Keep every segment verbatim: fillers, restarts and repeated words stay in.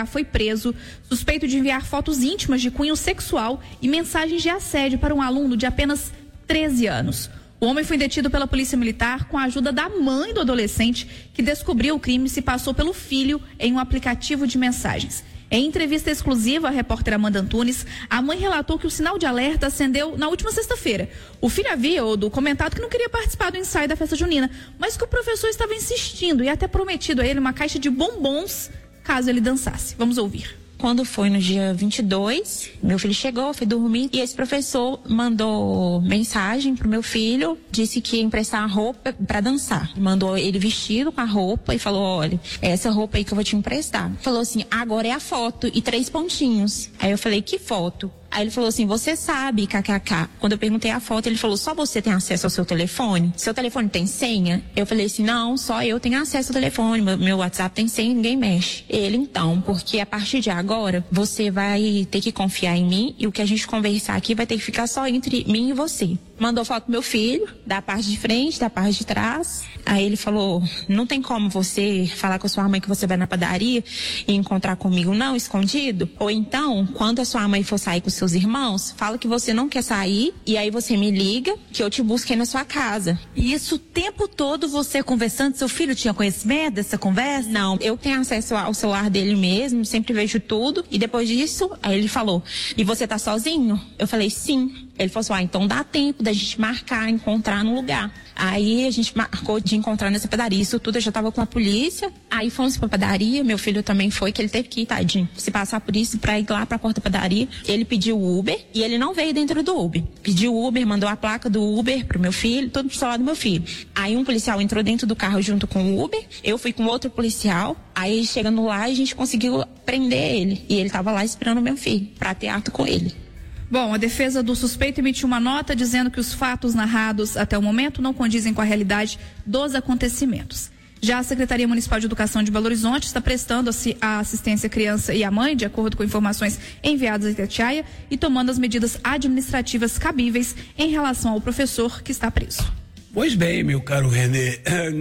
foi preso, suspeito de enviar fotos íntimas de cunho sexual e mensagens de assédio para um aluno de apenas treze anos. O homem foi detido pela Polícia Militar com a ajuda da mãe do adolescente, que descobriu o crime e se passou pelo filho em um aplicativo de mensagens. Em entrevista exclusiva à repórter Amanda Antunes, a mãe relatou que o sinal de alerta acendeu na última sexta-feira. O filho havia ou do comentado que não queria participar do ensaio da festa junina, mas que o professor estava insistindo e até prometido a ele uma caixa de bombons caso ele dançasse. Vamos ouvir. Quando foi no dia vinte e dois, meu filho chegou, foi dormir e esse professor mandou mensagem pro meu filho, disse que ia emprestar a roupa para dançar. Mandou ele vestido com a roupa e falou, olha, essa roupa aí que eu vou te emprestar. Falou assim, agora é a foto e três pontinhos. Aí eu falei, que foto? Aí ele falou assim, você sabe, kkk. Quando eu perguntei a foto, ele falou, só você tem acesso ao seu telefone? Seu telefone tem senha? Eu falei assim, não, só eu tenho acesso ao telefone, meu, meu WhatsApp tem senha, ninguém mexe. Ele, então, porque a partir de agora, você vai ter que confiar em mim e o que a gente conversar aqui vai ter que ficar só entre mim e você. Mandou foto do meu filho, da parte de frente, da parte de trás. Aí ele falou, não tem como você falar com a sua mãe que você vai na padaria e encontrar comigo não, escondido? Ou então, quando a sua mãe for sair com seus irmãos, fala que você não quer sair e aí você me liga que eu te busquei na sua casa. E isso o tempo todo você conversando, seu filho tinha conhecimento dessa conversa? Não, eu tenho acesso ao celular dele mesmo, sempre vejo tudo. E depois disso, aí ele falou, e você tá sozinho? Eu falei, sim. Ele falou assim, ah, então dá tempo da gente marcar, encontrar no lugar. Aí a gente marcou de encontrar nessa padaria. Isso tudo eu já tava com a polícia. Aí fomos pra padaria, meu filho também foi, que ele teve que ir, tadinho, se passar por isso pra ir lá pra porta da padaria. Ele pediu o Uber e ele não veio dentro do Uber. Pediu o Uber, mandou a placa do Uber pro meu filho, tudo pro celular do meu filho. Aí um policial entrou dentro do carro junto com o Uber, eu fui com outro policial. Aí chegando lá, a gente conseguiu prender ele. E ele tava lá esperando o meu filho, pra ter ato com ele. Bom, a defesa do suspeito emitiu uma nota dizendo que os fatos narrados até o momento não condizem com a realidade dos acontecimentos. Já a Secretaria Municipal de Educação de Belo Horizonte está prestando a assistência à criança e à mãe, de acordo com informações enviadas à Itatiaia, e tomando as medidas administrativas cabíveis em relação ao professor que está preso. Pois bem, meu caro Renê,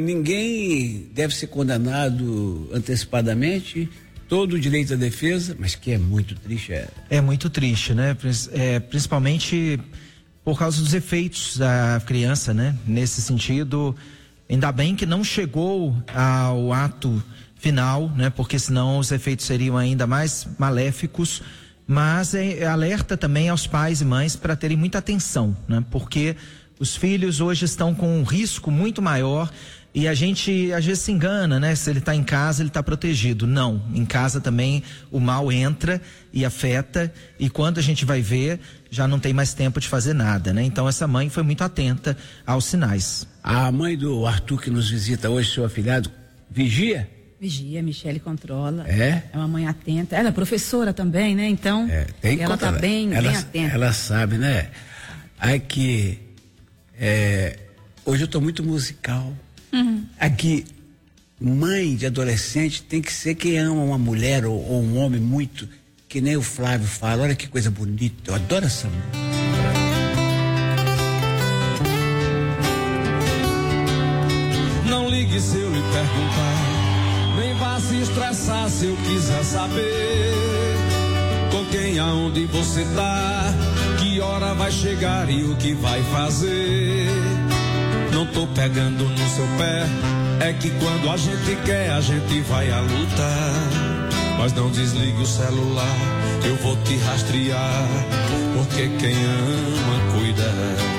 ninguém deve ser condenado antecipadamente. Todo o direito à defesa, mas que é muito triste. É, é muito triste, né? É, principalmente por causa dos efeitos da criança, né? Nesse sentido, ainda bem que não chegou ao ato final, né? Porque senão os efeitos seriam ainda mais maléficos. Mas é, é alerta também aos pais e mães para terem muita atenção, né? Porque os filhos hoje estão com um risco muito maior. E a gente às vezes se engana, né? Se ele está em casa, ele está protegido. Não, em casa também o mal entra e afeta, e quando a gente vai ver, já não tem mais tempo de fazer nada, né? Então essa mãe foi muito atenta aos sinais. A mãe do Arthur que nos visita hoje, seu afilhado, vigia? Vigia, Michele controla. É? É uma mãe atenta. Ela é professora também, né? Então, é, tem que ela está bem, ela, bem atenta. Ela sabe, né? Aqui, é, hoje eu estou muito musical. Uhum. Aqui, mãe de adolescente tem que ser quem ama uma mulher ou, ou um homem muito, que nem o Flávio fala. Olha que coisa bonita, eu adoro essa música. Não ligue se eu lhe perguntar, nem vá se estressar se eu quiser saber com quem, aonde você tá, que hora vai chegar e o que vai fazer. Não tô pegando no seu pé, é que quando a gente quer, a gente vai à luta. Mas não desligue o celular, eu vou te rastrear, porque quem ama cuida.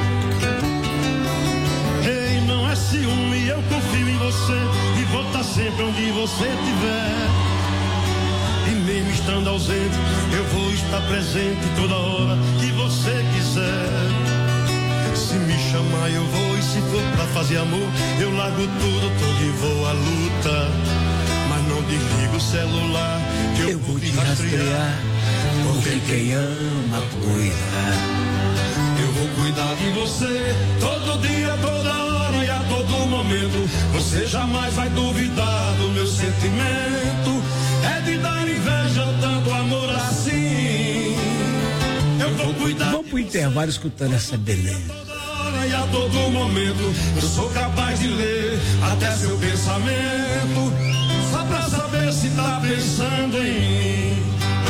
Ei, não é ciúme, eu confio em você e vou estar sempre onde você estiver. E mesmo estando ausente, eu vou estar presente toda hora que você quiser. Se me chamar eu vou, e se for pra fazer amor, eu largo tudo, todo e vou à luta. Mas não desligo o celular, que eu, eu vou te rastrear, porque quem ama cuida. Eu vou cuidar de você, todo dia, toda hora e a todo momento. Você jamais vai duvidar do meu sentimento. É de dar inveja tanto amor assim. Eu vou cuidar. Vamos pro intervalo escutando essa beleza. E a todo momento eu sou capaz de ler até seu pensamento, só pra saber saber se tá pensando em mim.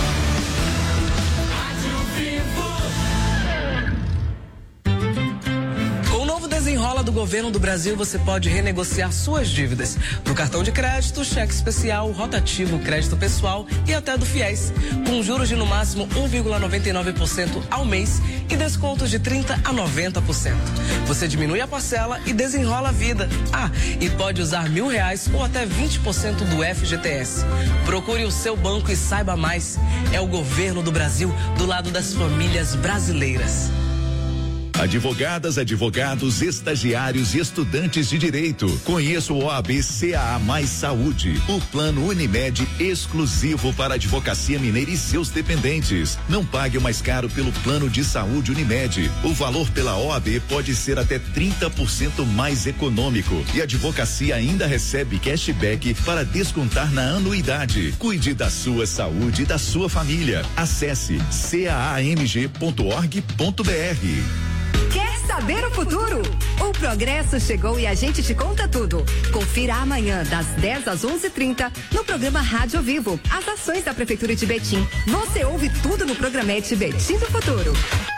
Desenrola do Governo do Brasil, você pode renegociar suas dívidas no cartão de crédito, cheque especial, rotativo, crédito pessoal e até do FIES, com juros de no máximo um vírgula noventa e nove por cento ao mês e descontos de trinta a noventa por cento. Você diminui a parcela e desenrola a vida. Ah, e pode usar mil reais ou até vinte por cento do F G T S. Procure o seu banco e saiba mais. É o Governo do Brasil do lado das famílias brasileiras. Advogadas, advogados, estagiários e estudantes de direito. Conheça o O A B C A A Mais Saúde, o plano Unimed exclusivo para a Advocacia Mineira e seus dependentes. Não pague o mais caro pelo plano de saúde Unimed. O valor pela O A B pode ser até trinta por cento mais econômico e a advocacia ainda recebe cashback para descontar na anuidade. Cuide da sua saúde e da sua família. Acesse c a a m g ponto org ponto b r. Quer saber o futuro? O Progresso chegou e a gente te conta tudo. Confira amanhã, das dez às onze e trinta, no programa Rádio ao Vivo, as ações da Prefeitura de Betim. Você ouve tudo no programete Betim do Futuro.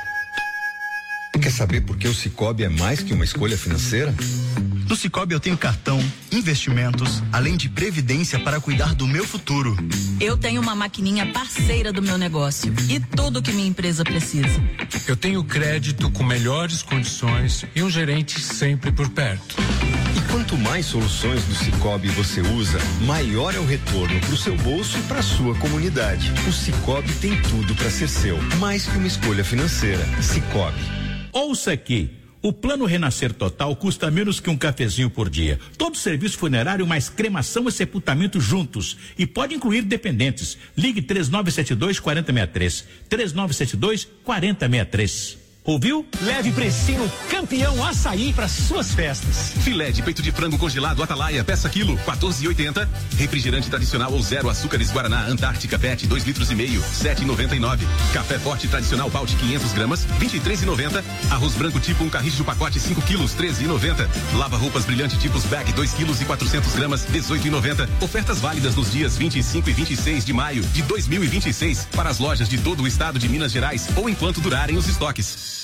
Quer saber por que o Sicoob é mais que uma escolha financeira? No Sicoob eu tenho cartão, investimentos, além de previdência para cuidar do meu futuro. Eu tenho uma maquininha parceira do meu negócio e tudo que minha empresa precisa. Eu tenho crédito com melhores condições e um gerente sempre por perto. E quanto mais soluções do Sicoob você usa, maior é o retorno para o seu bolso e para a sua comunidade. O Sicoob tem tudo para ser seu, mais que uma escolha financeira. Sicoob. Ouça aqui. O Plano Renascer Total custa menos que um cafezinho por dia. Todo serviço funerário mais cremação e sepultamento juntos. E pode incluir dependentes. Ligue três nove sete dois, quatro zero seis três. três nove sete dois, quatro zero seis três. Ouviu? Leve precinho campeão açaí para suas festas. Filé de peito de frango congelado Atalaia, peça quilo, quatorze e oitenta. Refrigerante tradicional ou zero açúcares Guaraná Antártica Pet, dois litros e meio, sete e noventa e nove. Café forte tradicional Paute quinhentas gramas, vinte e três e noventa. Arroz branco tipo um carrijo pacote cinco quilos, treze e noventa. Lava roupas brilhante tipos bag, dois quilos e quatrocentas gramas, dezoito e noventa. Ofertas válidas nos dias vinte e cinco e vinte e seis de maio de dois mil e vinte e seis para as lojas de todo o estado de Minas Gerais ou enquanto durarem os estoques.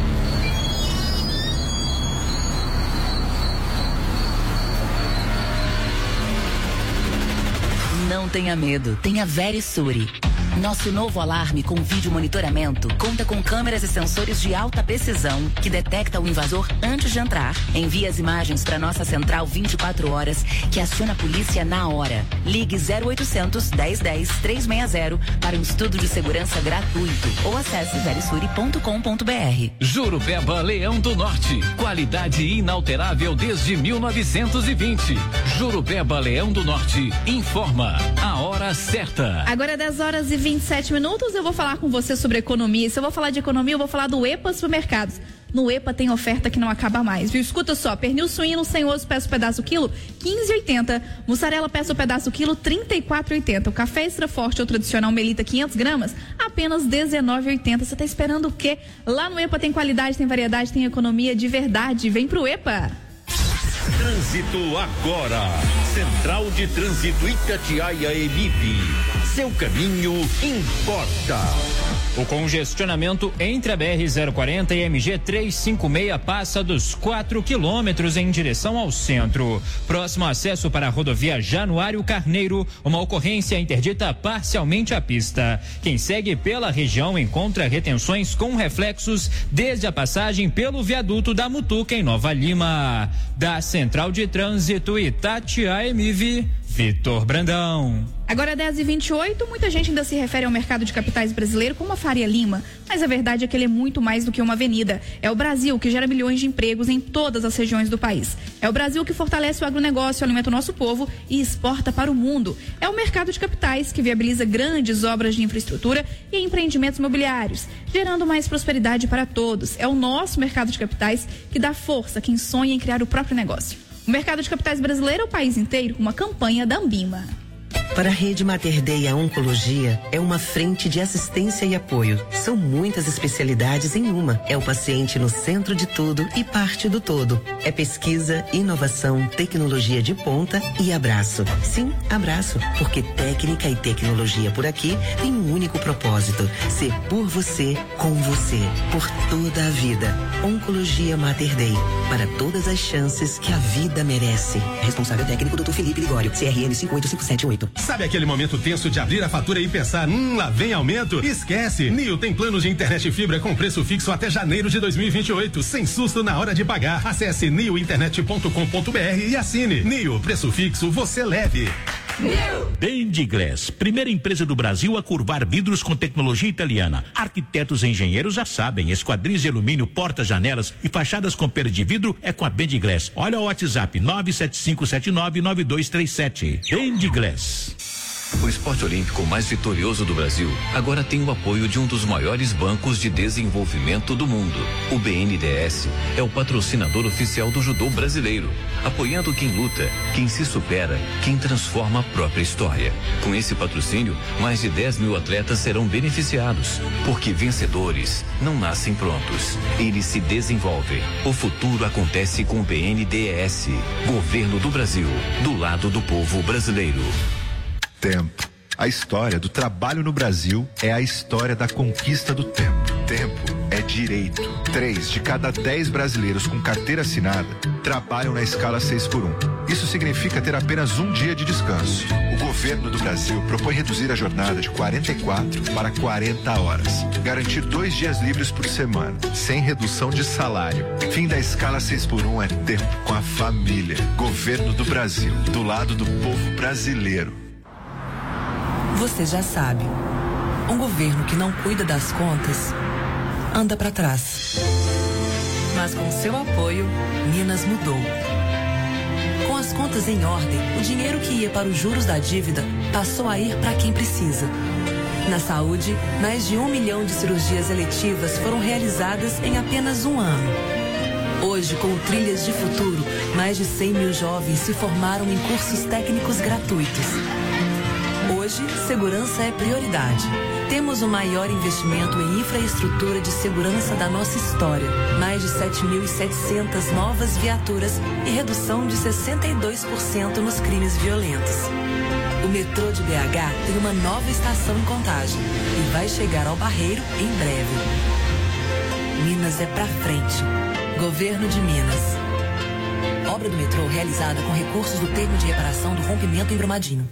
Não tenha medo, tenha Verisure. Nosso novo alarme com vídeo monitoramento conta com câmeras e sensores de alta precisão que detecta o invasor antes de entrar. Envia as imagens para nossa central vinte e quatro horas, que aciona a polícia na hora. Ligue zero oitocentos, dez dez, trezentos e sessenta para um estudo de segurança gratuito ou acesse verisure ponto com ponto b r. Jurupeba Leão do Norte, qualidade inalterável desde mil novecentos e vinte. Jurupeba Leão do Norte informa a hora certa. Agora é dez horas e vinte e sete minutos, eu vou falar com você sobre economia. E se eu vou falar de economia, eu vou falar do EPA Supermercados. No EPA tem oferta que não acaba mais, viu? Escuta só, pernil suíno sem osso, peça o pedaço quilo, quinze e oitenta. Mussarela, peça o pedaço quilo, trinta e quatro e oitenta. O café extra forte ou tradicional Melita, quinhentas gramas, apenas dezenove e oitenta. Você tá esperando o quê? Lá no EPA tem qualidade, tem variedade, tem economia de verdade. Vem pro EPA. Trânsito agora. Central de Trânsito Itatiaia Emib. Seu caminho importa. O congestionamento entre a B R zero quarenta e M G trezentos e cinquenta e seis passa dos quatro quilômetros em direção ao centro. Próximo acesso para a rodovia Januário Carneiro, uma ocorrência interdita parcialmente a pista. Quem segue pela região encontra retenções com reflexos desde a passagem pelo viaduto da Mutuca em Nova Lima. Da Central de Trânsito Itatiaia Emiv, Vitor Brandão. Agora dez e vinte e oito, muita gente ainda se refere ao mercado de capitais brasileiro como a Faria Lima, mas a verdade é que ele é muito mais do que uma avenida. É o Brasil que gera milhões de empregos em todas as regiões do país. É o Brasil que fortalece o agronegócio, alimenta o nosso povo e exporta para o mundo. É o mercado de capitais que viabiliza grandes obras de infraestrutura e empreendimentos imobiliários, gerando mais prosperidade para todos. É o nosso mercado de capitais que dá força a quem sonha em criar o próprio negócio. O mercado de capitais brasileiro é o país inteiro, uma campanha da Ambima. Para a Rede Mater Dei, a oncologia é uma frente de assistência e apoio. São muitas especialidades em uma. É o paciente no centro de tudo e parte do todo. É pesquisa, inovação, tecnologia de ponta e abraço. Sim, abraço, porque técnica e tecnologia por aqui tem um único propósito: ser por você, com você, por toda a vida. Oncologia Mater Dei, para todas as chances que a vida merece. Responsável técnico doutor Felipe Ligório, C R M cinco oito cinco sete oito. Sabe aquele momento tenso de abrir a fatura e pensar, hum, lá vem aumento? Esquece! Nio tem planos de internet e fibra com preço fixo até janeiro de dois mil e vinte e oito, sem susto na hora de pagar. Acesse nio internet ponto com ponto br e assine. Nio, preço fixo, você leve. Dendiglass, primeira empresa do Brasil a curvar vidros com tecnologia italiana. Arquitetos e engenheiros já sabem, esquadrias de alumínio, portas, janelas e fachadas com pele de vidro é com a Dendiglass. Olha o WhatsApp nove sete cinco sete nove nove dois três sete. Dendiglass. O esporte olímpico mais vitorioso do Brasil agora tem o apoio de um dos maiores bancos de desenvolvimento do mundo. O B N D E S é o patrocinador oficial do judô brasileiro, apoiando quem luta, quem se supera, quem transforma a própria história. Com esse patrocínio, mais de dez mil atletas serão beneficiados, porque vencedores não nascem prontos, eles se desenvolvem. O futuro acontece com o B N D E S, Governo do Brasil, do lado do povo brasileiro. Tempo. A história do trabalho no Brasil é a história da conquista do tempo. Tempo é direito. Três de cada dez brasileiros com carteira assinada trabalham na escala seis por um. Isso significa ter apenas um dia de descanso. O governo do Brasil propõe reduzir a jornada de quarenta e quatro para quarenta horas. Garantir dois dias livres por semana, sem redução de salário. Fim da escala seis por um é tempo com a família. Governo do Brasil, do lado do povo brasileiro. Você já sabe, um governo que não cuida das contas anda para trás. Mas com seu apoio, Minas mudou. Com as contas em ordem, o dinheiro que ia para os juros da dívida passou a ir para quem precisa. Na saúde, mais de um milhão de cirurgias eletivas foram realizadas em apenas um ano. Hoje, com o Trilhas de Futuro, mais de cem mil jovens se formaram em cursos técnicos gratuitos. Hoje, segurança é prioridade. Temos o maior investimento em infraestrutura de segurança da nossa história. Mais de sete mil e setecentas novas viaturas e redução de sessenta e dois por cento nos crimes violentos. O metrô de B H tem uma nova estação em Contagem e vai chegar ao Barreiro em breve. Minas é pra frente. Governo de Minas. Obra do metrô realizada com recursos do termo de reparação do rompimento em Brumadinho.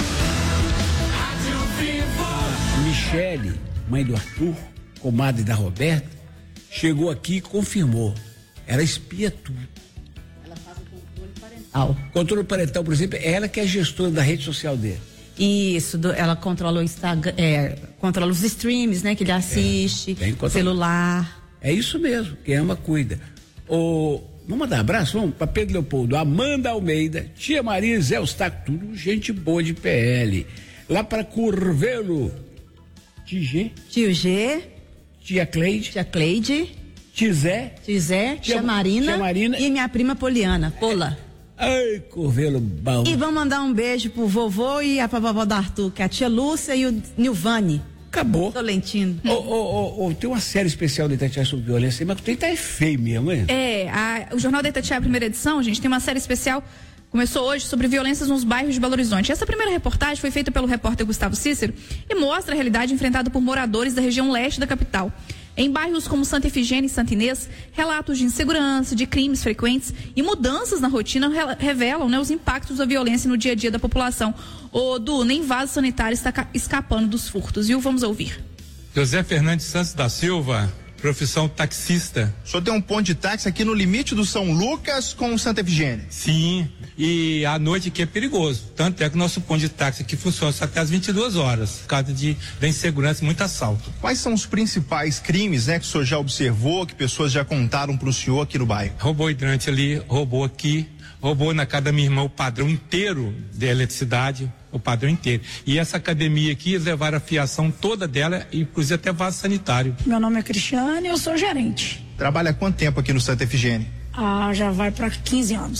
Michele, mãe do Arthur, comadre da Roberta, chegou aqui e confirmou. Ela espia tudo. Ela faz o controle parental. Controle parental, por exemplo, é ela que é gestora da rede social dele. Isso, do, ela controla o Instagram, é, controla os streams, né, que ele assiste, é, celular. É isso mesmo, quem ama cuida. O, vamos mandar um abraço, vamos, para Pedro Leopoldo, Amanda Almeida, tia Maria, Zé Eustáquio, tudo gente boa de P L. Lá para Curvelo, Tio G. Tio G. Tia Cleide. Tia Cleide. Tio Zé. Tio Zé. Tia, tia, Marina, tia Marina. E minha prima Poliana, Pola. Ai, Curvelo bom. E vamos mandar um beijo pro vovô e a vovó do Arthur, que é a tia Lúcia e o Nilvani. Acabou. Tolentino. Oh, oh, oh, oh, tem uma série especial da Itatiaia sobre violência, mas tem tá é feio mesmo, hein? É, a, o Jornal da Itatiaia, primeira edição, gente, tem uma série especial. Começou hoje sobre violências nos bairros de Belo Horizonte. Essa primeira reportagem foi feita pelo repórter Gustavo Cícero e mostra a realidade enfrentada por moradores da região leste da capital. Em bairros como Santa Efigênia e Santa Inês, relatos de insegurança, de crimes frequentes e mudanças na rotina revelam, né, os impactos da violência no dia a dia da população. O Du, nem vaso sanitário está escapando dos furtos, viu? Vamos ouvir. José Fernandes Santos da Silva, profissão taxista. O senhor tem um ponto de táxi aqui no limite do São Lucas com Santa Efigênia? Sim, e à noite aqui é perigoso. Tanto é que o nosso ponto de táxi aqui funciona só até às vinte e duas horas, por causa de, da insegurança e muito assalto. Quais são os principais crimes, né, que o senhor já observou, que pessoas já contaram para o senhor aqui no bairro? Roubou hidrante ali, roubou aqui, roubou na casa da minha irmã o padrão inteiro de eletricidade, o padrão inteiro. E essa academia aqui, eles levaram a fiação toda dela, inclusive até vaso sanitário. Meu nome é Cristiane e eu sou gerente. Trabalha há quanto tempo aqui no Santa Efigênia? Ah, já vai para quinze anos.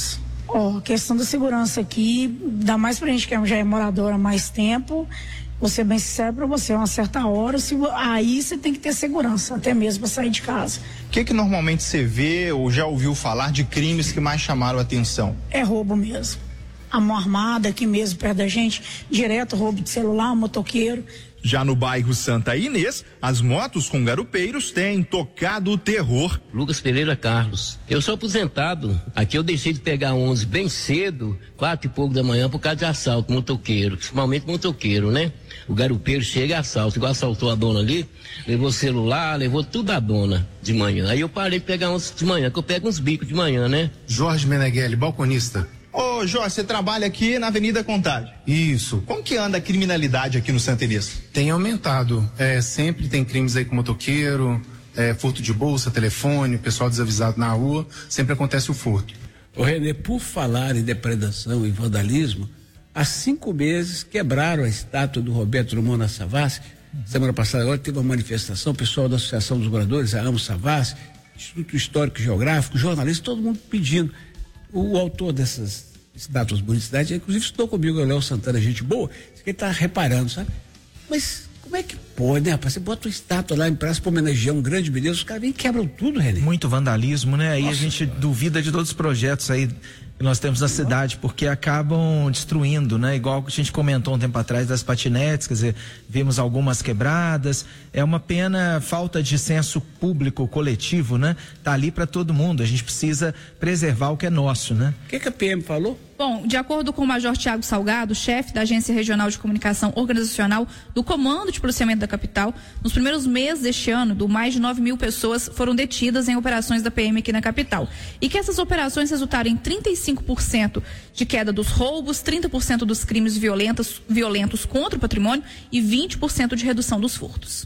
Ó, a questão da segurança aqui, dá mais pra gente que já é moradora há mais tempo, vou ser bem sincero pra você, uma certa hora, se, aí você tem que ter segurança, até mesmo pra sair de casa. O que que normalmente você vê ou já ouviu falar de crimes que mais chamaram a atenção? É roubo mesmo. A mão armada aqui mesmo, perto da gente, direto, roubo de celular, motoqueiro. Já no bairro Santa Inês, as motos com garupeiros têm tocado o terror. Lucas Pereira Carlos. Eu sou aposentado. Aqui eu deixei de pegar onze bem cedo, quatro e pouco da manhã, por causa de assalto, motoqueiro. Principalmente motoqueiro, né? O garupeiro chega e assalta. Igual assaltou a dona ali, levou celular, levou tudo a dona de manhã. Aí eu parei de pegar onze de manhã, que eu pego uns bicos de manhã, né? Jorge Meneghelli, balconista. Ô, Jorge, você trabalha aqui na Avenida Contagem. Isso. Como que anda a criminalidade aqui no Santa Inês? Tem aumentado. É, sempre tem crimes aí com motoqueiro, é, furto de bolsa, telefone, o pessoal desavisado na rua, sempre acontece o furto. Ô, Renê, por falar em depredação e vandalismo, há cinco meses quebraram a estátua do Roberto Drummond na Savassi. Semana passada agora teve uma manifestação, o pessoal da Associação dos Moradores, a Amo Savassi, Instituto Histórico e Geográfico, jornalistas, todo mundo pedindo. O autor dessas estátuas bonitas da cidade, inclusive estou comigo, o Léo Santana, gente boa, isso que ele tá reparando, sabe? Mas como é que pode, né, rapaz? Você bota uma estátua lá em praça para homenagear um grande beleza, os caras vêm e quebram tudo, René. Muito vandalismo, né? Aí Nossa, a gente cara. duvida de todos os projetos aí que nós temos na cidade, porque acabam destruindo, né? Igual que a gente comentou um tempo atrás das patinetes, quer dizer, vimos algumas quebradas. É uma pena, falta de senso público coletivo, né? Tá ali para todo mundo. A gente precisa preservar o que é nosso, né? O que que a P M falou? Bom, de acordo com o Major Tiago Salgado, chefe da Agência Regional de Comunicação Organizacional do Comando de Policiamento da Capital, nos primeiros meses deste ano, do mais de nove mil pessoas foram detidas em operações da P M aqui na capital. E que essas operações resultaram em trinta e cinco por cento de queda dos roubos, trinta por cento dos crimes violentos, violentos contra o patrimônio e vinte por cento de redução dos furtos.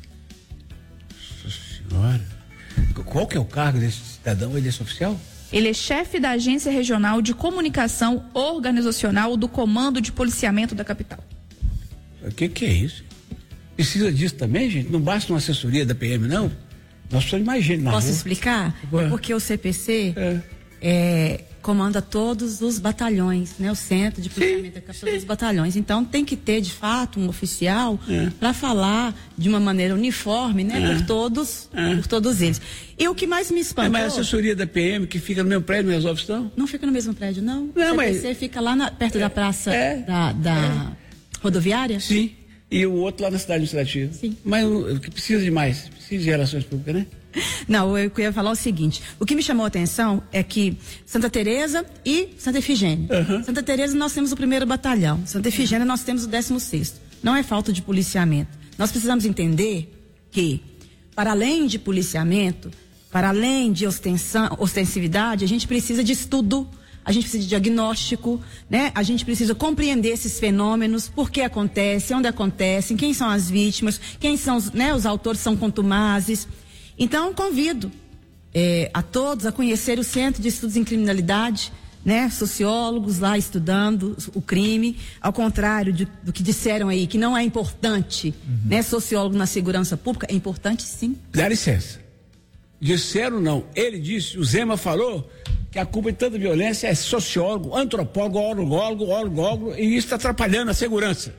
Nossa senhora. Qual que é o cargo desse cidadão, desse oficial? Ele é chefe da Agência Regional de Comunicação Organizacional do Comando de Policiamento da Capital. O que que é isso? Precisa disso também, gente? Não basta uma assessoria da P M, não? Nós precisamos de mais gente na Posso rua. explicar? Ué. É porque o C P C é. É, comanda todos os batalhões, né? O Centro de Policiamento da Capital dos batalhões. Então tem que ter, de fato, um oficial é. para falar de uma maneira uniforme, né? É. Por todos, é. por todos eles. E o que mais me espantou... É, mas a assessoria da P M que fica no mesmo prédio não resolve isso, não? Não fica no mesmo prédio, não. Não, o C P C mas... fica lá na, perto é. da praça é. da, da é. rodoviária? Sim. E o outro lá na cidade administrativa. Sim. Mas o que precisa de mais? Precisa de relações públicas, né? Não, eu ia falar o seguinte, o que me chamou a atenção é que Santa Teresa e Santa Efigênia. Uhum. Santa Teresa nós temos o primeiro batalhão, Santa Efigênia nós temos o décimo sexto. Não é falta de policiamento. Nós precisamos entender que, para além de policiamento, para além de ostensão, ostensividade, a gente precisa de estudo, a gente precisa de diagnóstico, né? A gente precisa compreender esses fenômenos, por que acontecem, onde acontecem, quem são as vítimas, quem são os, né, os autores são contumazes. Então, convido é, a todos a conhecer o Centro de Estudos em Criminalidade, né? Sociólogos lá estudando o crime, ao contrário de, do que disseram aí, que não é importante, uhum. né? Sociólogo na segurança pública, é importante sim. Dá licença. Disseram não. Ele disse, o Zema falou que a culpa de tanta violência é sociólogo, antropólogo, orgólogo, orgólogo, e isso está atrapalhando a segurança.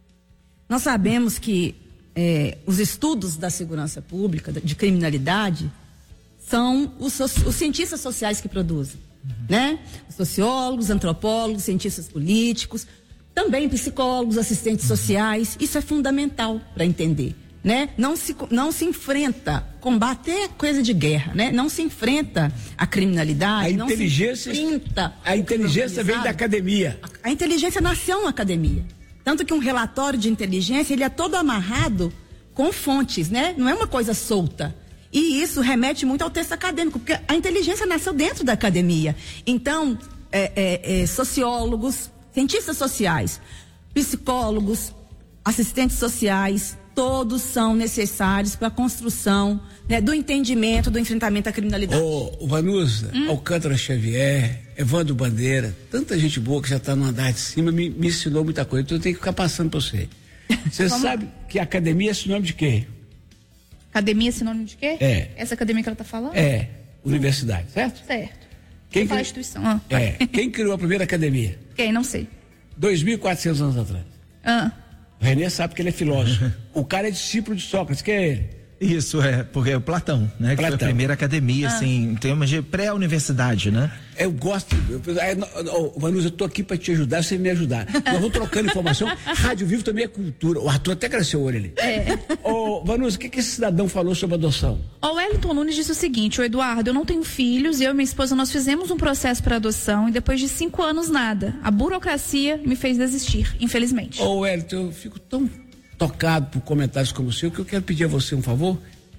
Nós sabemos que É, os estudos da segurança pública, de criminalidade, são os, so, os cientistas sociais que produzem, uhum. né? Os sociólogos, antropólogos, cientistas políticos, também psicólogos, assistentes uhum. sociais. Isso é fundamental para entender, né? Não se, não se enfrenta, combater é coisa de guerra, né? Não se enfrenta a criminalidade, a não inteligência, se enfrenta a inteligência vem da academia. A, a inteligência nasceu na academia. Tanto que um relatório de inteligência, ele é todo amarrado com fontes, né? Não é uma coisa solta. E isso remete muito ao texto acadêmico, porque a inteligência nasceu dentro da academia. Então, é, é, é, sociólogos, cientistas sociais, psicólogos, assistentes sociais, todos são necessários para a construção, né, do entendimento, do enfrentamento à criminalidade. Ô, Vanusa, hum? Alcântara Xavier, Evandro Bandeira, tanta gente boa que já está no andar de cima, me, me ensinou muita coisa, então eu tenho que ficar passando para você. Você sabe que a academia é sinônimo de quê? Academia é sinônimo de quê? É. Essa academia que ela está falando? É, universidade, certo? Certo. Quem fala cri... instituição. Ah, é, quem criou a primeira academia? Quem? Não sei. dois mil e quatrocentos anos atrás. Ah. O Renê sabe que ele é filósofo. O cara é discípulo de Sócrates, quem é ele? Isso, é, porque é o Platão, né? Que Platão. foi a primeira academia, ah. assim, em termos de pré-universidade, né? Eu gosto, eu, eu, Vanusa, eu tô aqui para te ajudar, você me ajudar. Nós vamos trocando informação. Rádio Vivo também é cultura. O Arthur até cresceu o olho ali. É. Ô, Vanusa, o que, que esse cidadão falou sobre adoção? O Wellington Nunes disse o seguinte: o Eduardo, eu não tenho filhos e eu e minha esposa nós fizemos um processo para adoção e depois de cinco anos nada. A burocracia me fez desistir, infelizmente. Ô, Wellington, eu fico tão tocado por comentários como o seu que eu quero pedir a você um favor.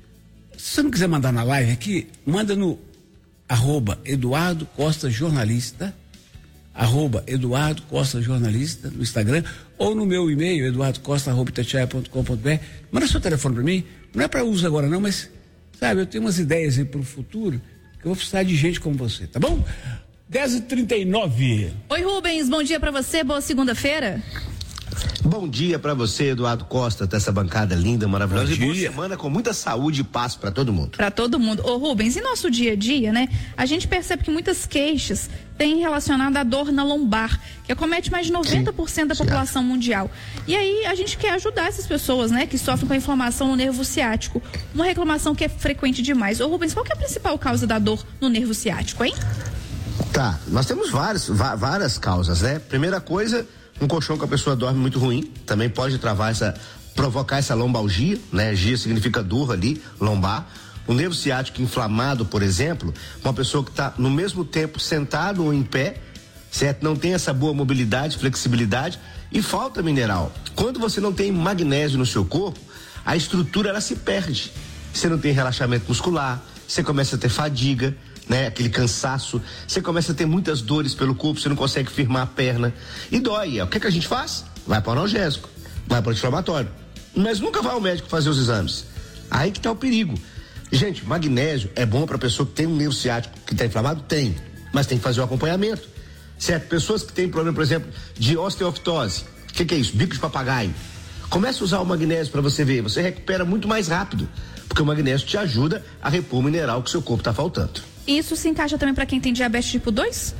Se você não quiser mandar na live aqui, manda no arroba Eduardo Costa Jornalista, arroba Eduardo Costa Jornalista no Instagram, ou no meu e-mail, eduardocosta arroba itatiaia ponto com ponto br. Manda seu telefone para mim, não é para uso agora não, mas, sabe, eu tenho umas ideias aí para o futuro, que eu vou precisar de gente como você, tá bom? dez e trinta e nove. Oi, Rubens, bom dia para você, boa segunda-feira. Bom dia para você, Eduardo Costa, dessa bancada linda, maravilhosa. E boa semana com muita saúde e paz para todo mundo. Para todo mundo. Ô Rubens, em nosso dia a dia, né, a gente percebe que muitas queixas têm relacionado à dor na lombar, que acomete mais de noventa por cento da Sim. população mundial. E aí a gente quer ajudar essas pessoas, né, que sofrem com a inflamação no nervo ciático. Uma reclamação que é frequente demais. Ô Rubens, qual que é a principal causa da dor no nervo ciático, hein? Tá, nós temos várias, várias causas, né? Primeira coisa, um colchão que a pessoa dorme muito ruim, também pode travar essa, provocar essa lombalgia, né? Gia significa dor ali, lombar. O nervo ciático inflamado, por exemplo, uma pessoa que está no mesmo tempo sentado ou em pé, certo? Não tem essa boa mobilidade, flexibilidade e falta mineral. Quando você não tem magnésio no seu corpo, a estrutura ela se perde. Você não tem relaxamento muscular, você começa a ter fadiga, né? Aquele cansaço, você começa a ter muitas dores pelo corpo, você não consegue firmar a perna e dói. O que, que a gente faz? Vai para o analgésico, vai para o anti-inflamatório, mas nunca vai ao médico fazer os exames. Aí que está o perigo. Gente, magnésio é bom para pessoa que tem um nervo ciático que está inflamado? Tem, mas tem que fazer o acompanhamento, certo? Pessoas que têm problema, por exemplo, de osteoftose, o que, que é isso? Bico de papagaio. Comece a usar o magnésio para você ver, você recupera muito mais rápido, porque o magnésio te ajuda a repor o mineral que o seu corpo está faltando. Isso se encaixa também para quem tem diabetes tipo dois?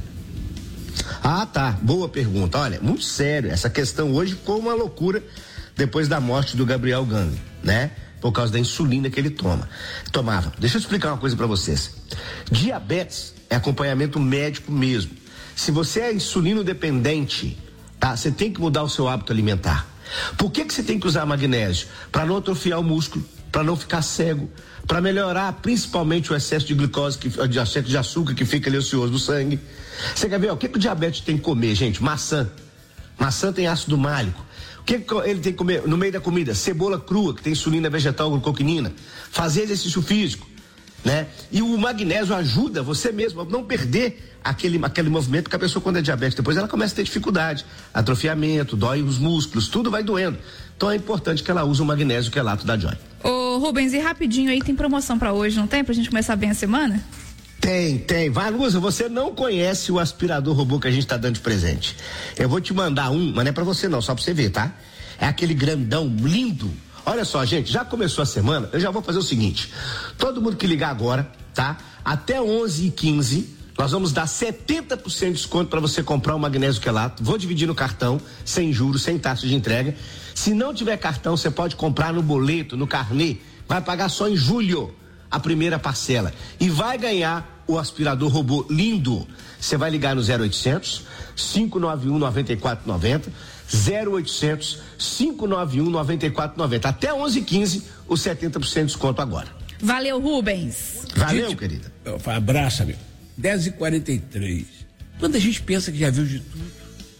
Ah, tá. Boa pergunta. Olha, muito sério. Essa questão hoje ficou uma loucura depois da morte do Gabriel Gang, né? Por causa da insulina que ele toma. Tomava. Deixa eu explicar uma coisa para vocês. Diabetes é acompanhamento médico mesmo. Se você é insulino dependente, tá? Você tem que mudar o seu hábito alimentar. Por que que você tem que usar magnésio? Para não atrofiar o músculo, para não ficar cego, para melhorar principalmente o excesso de glicose, que, de excesso de açúcar que fica ali ocioso no sangue. Você quer ver ó, o que, que o diabetes tem que comer, gente? Maçã. Maçã tem ácido málico. O que, que ele tem que comer no meio da comida? Cebola crua, que tem insulina vegetal, glucoquinina. Fazer exercício físico, né? E o magnésio ajuda você mesmo a não perder aquele, aquele movimento, porque a pessoa quando é diabética, depois ela começa a ter dificuldade, atrofiamento, dói os músculos, tudo vai doendo. Então é importante que ela use o magnésio quelato da Joy. Ô Rubens, e rapidinho aí, tem promoção pra hoje, não tem? Pra gente começar bem a semana? Tem, tem. Vanusa, você não conhece o aspirador robô que a gente tá dando de presente. Eu vou te mandar um, mas não é pra você não, só pra você ver, tá? É aquele grandão, lindo. Olha só, gente, já começou a semana, eu já vou fazer o seguinte. Todo mundo que ligar agora, tá? Até onze e quinze, nós vamos dar setenta por cento de desconto para você comprar o magnésio quelato. Vou dividir no cartão, sem juros, sem taxa de entrega. Se não tiver cartão, você pode comprar no boleto, no carnê. Vai pagar só em julho a primeira parcela. E vai ganhar o aspirador robô lindo. Você vai ligar no zero oitocentos, cinco nove um, nove quatro nove zero, zero oitocentos, cinco nove um, nove quatro nove zero. Até onze e quinze, o setenta por cento de desconto agora. Valeu, Rubens. Valeu, gente, querida. Abraço, amigo. dez e quarenta e três. Quando a gente pensa que já viu de tudo,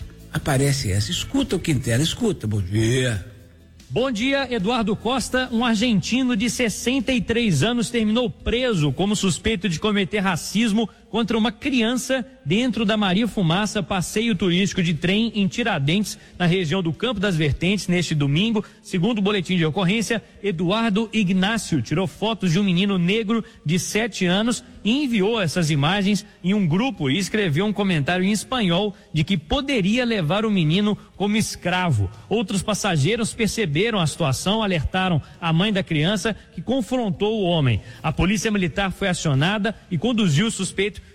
aparece essa. Escuta o Quintela, escuta. Bom dia. Bom dia, Eduardo Costa. Um argentino de sessenta e três anos terminou preso como suspeito de cometer racismo contra uma criança dentro da Maria Fumaça, passeio turístico de trem em Tiradentes, na região do Campo das Vertentes, neste domingo. Segundo o boletim de ocorrência, Eduardo Ignácio tirou fotos de um menino negro de sete anos e enviou essas imagens em um grupo e escreveu um comentário em espanhol de que poderia levar o menino como escravo. Outros passageiros perceberam a situação, alertaram a mãe da criança, que confrontou o homem. A polícia militar foi acionada e conduziu o suspeito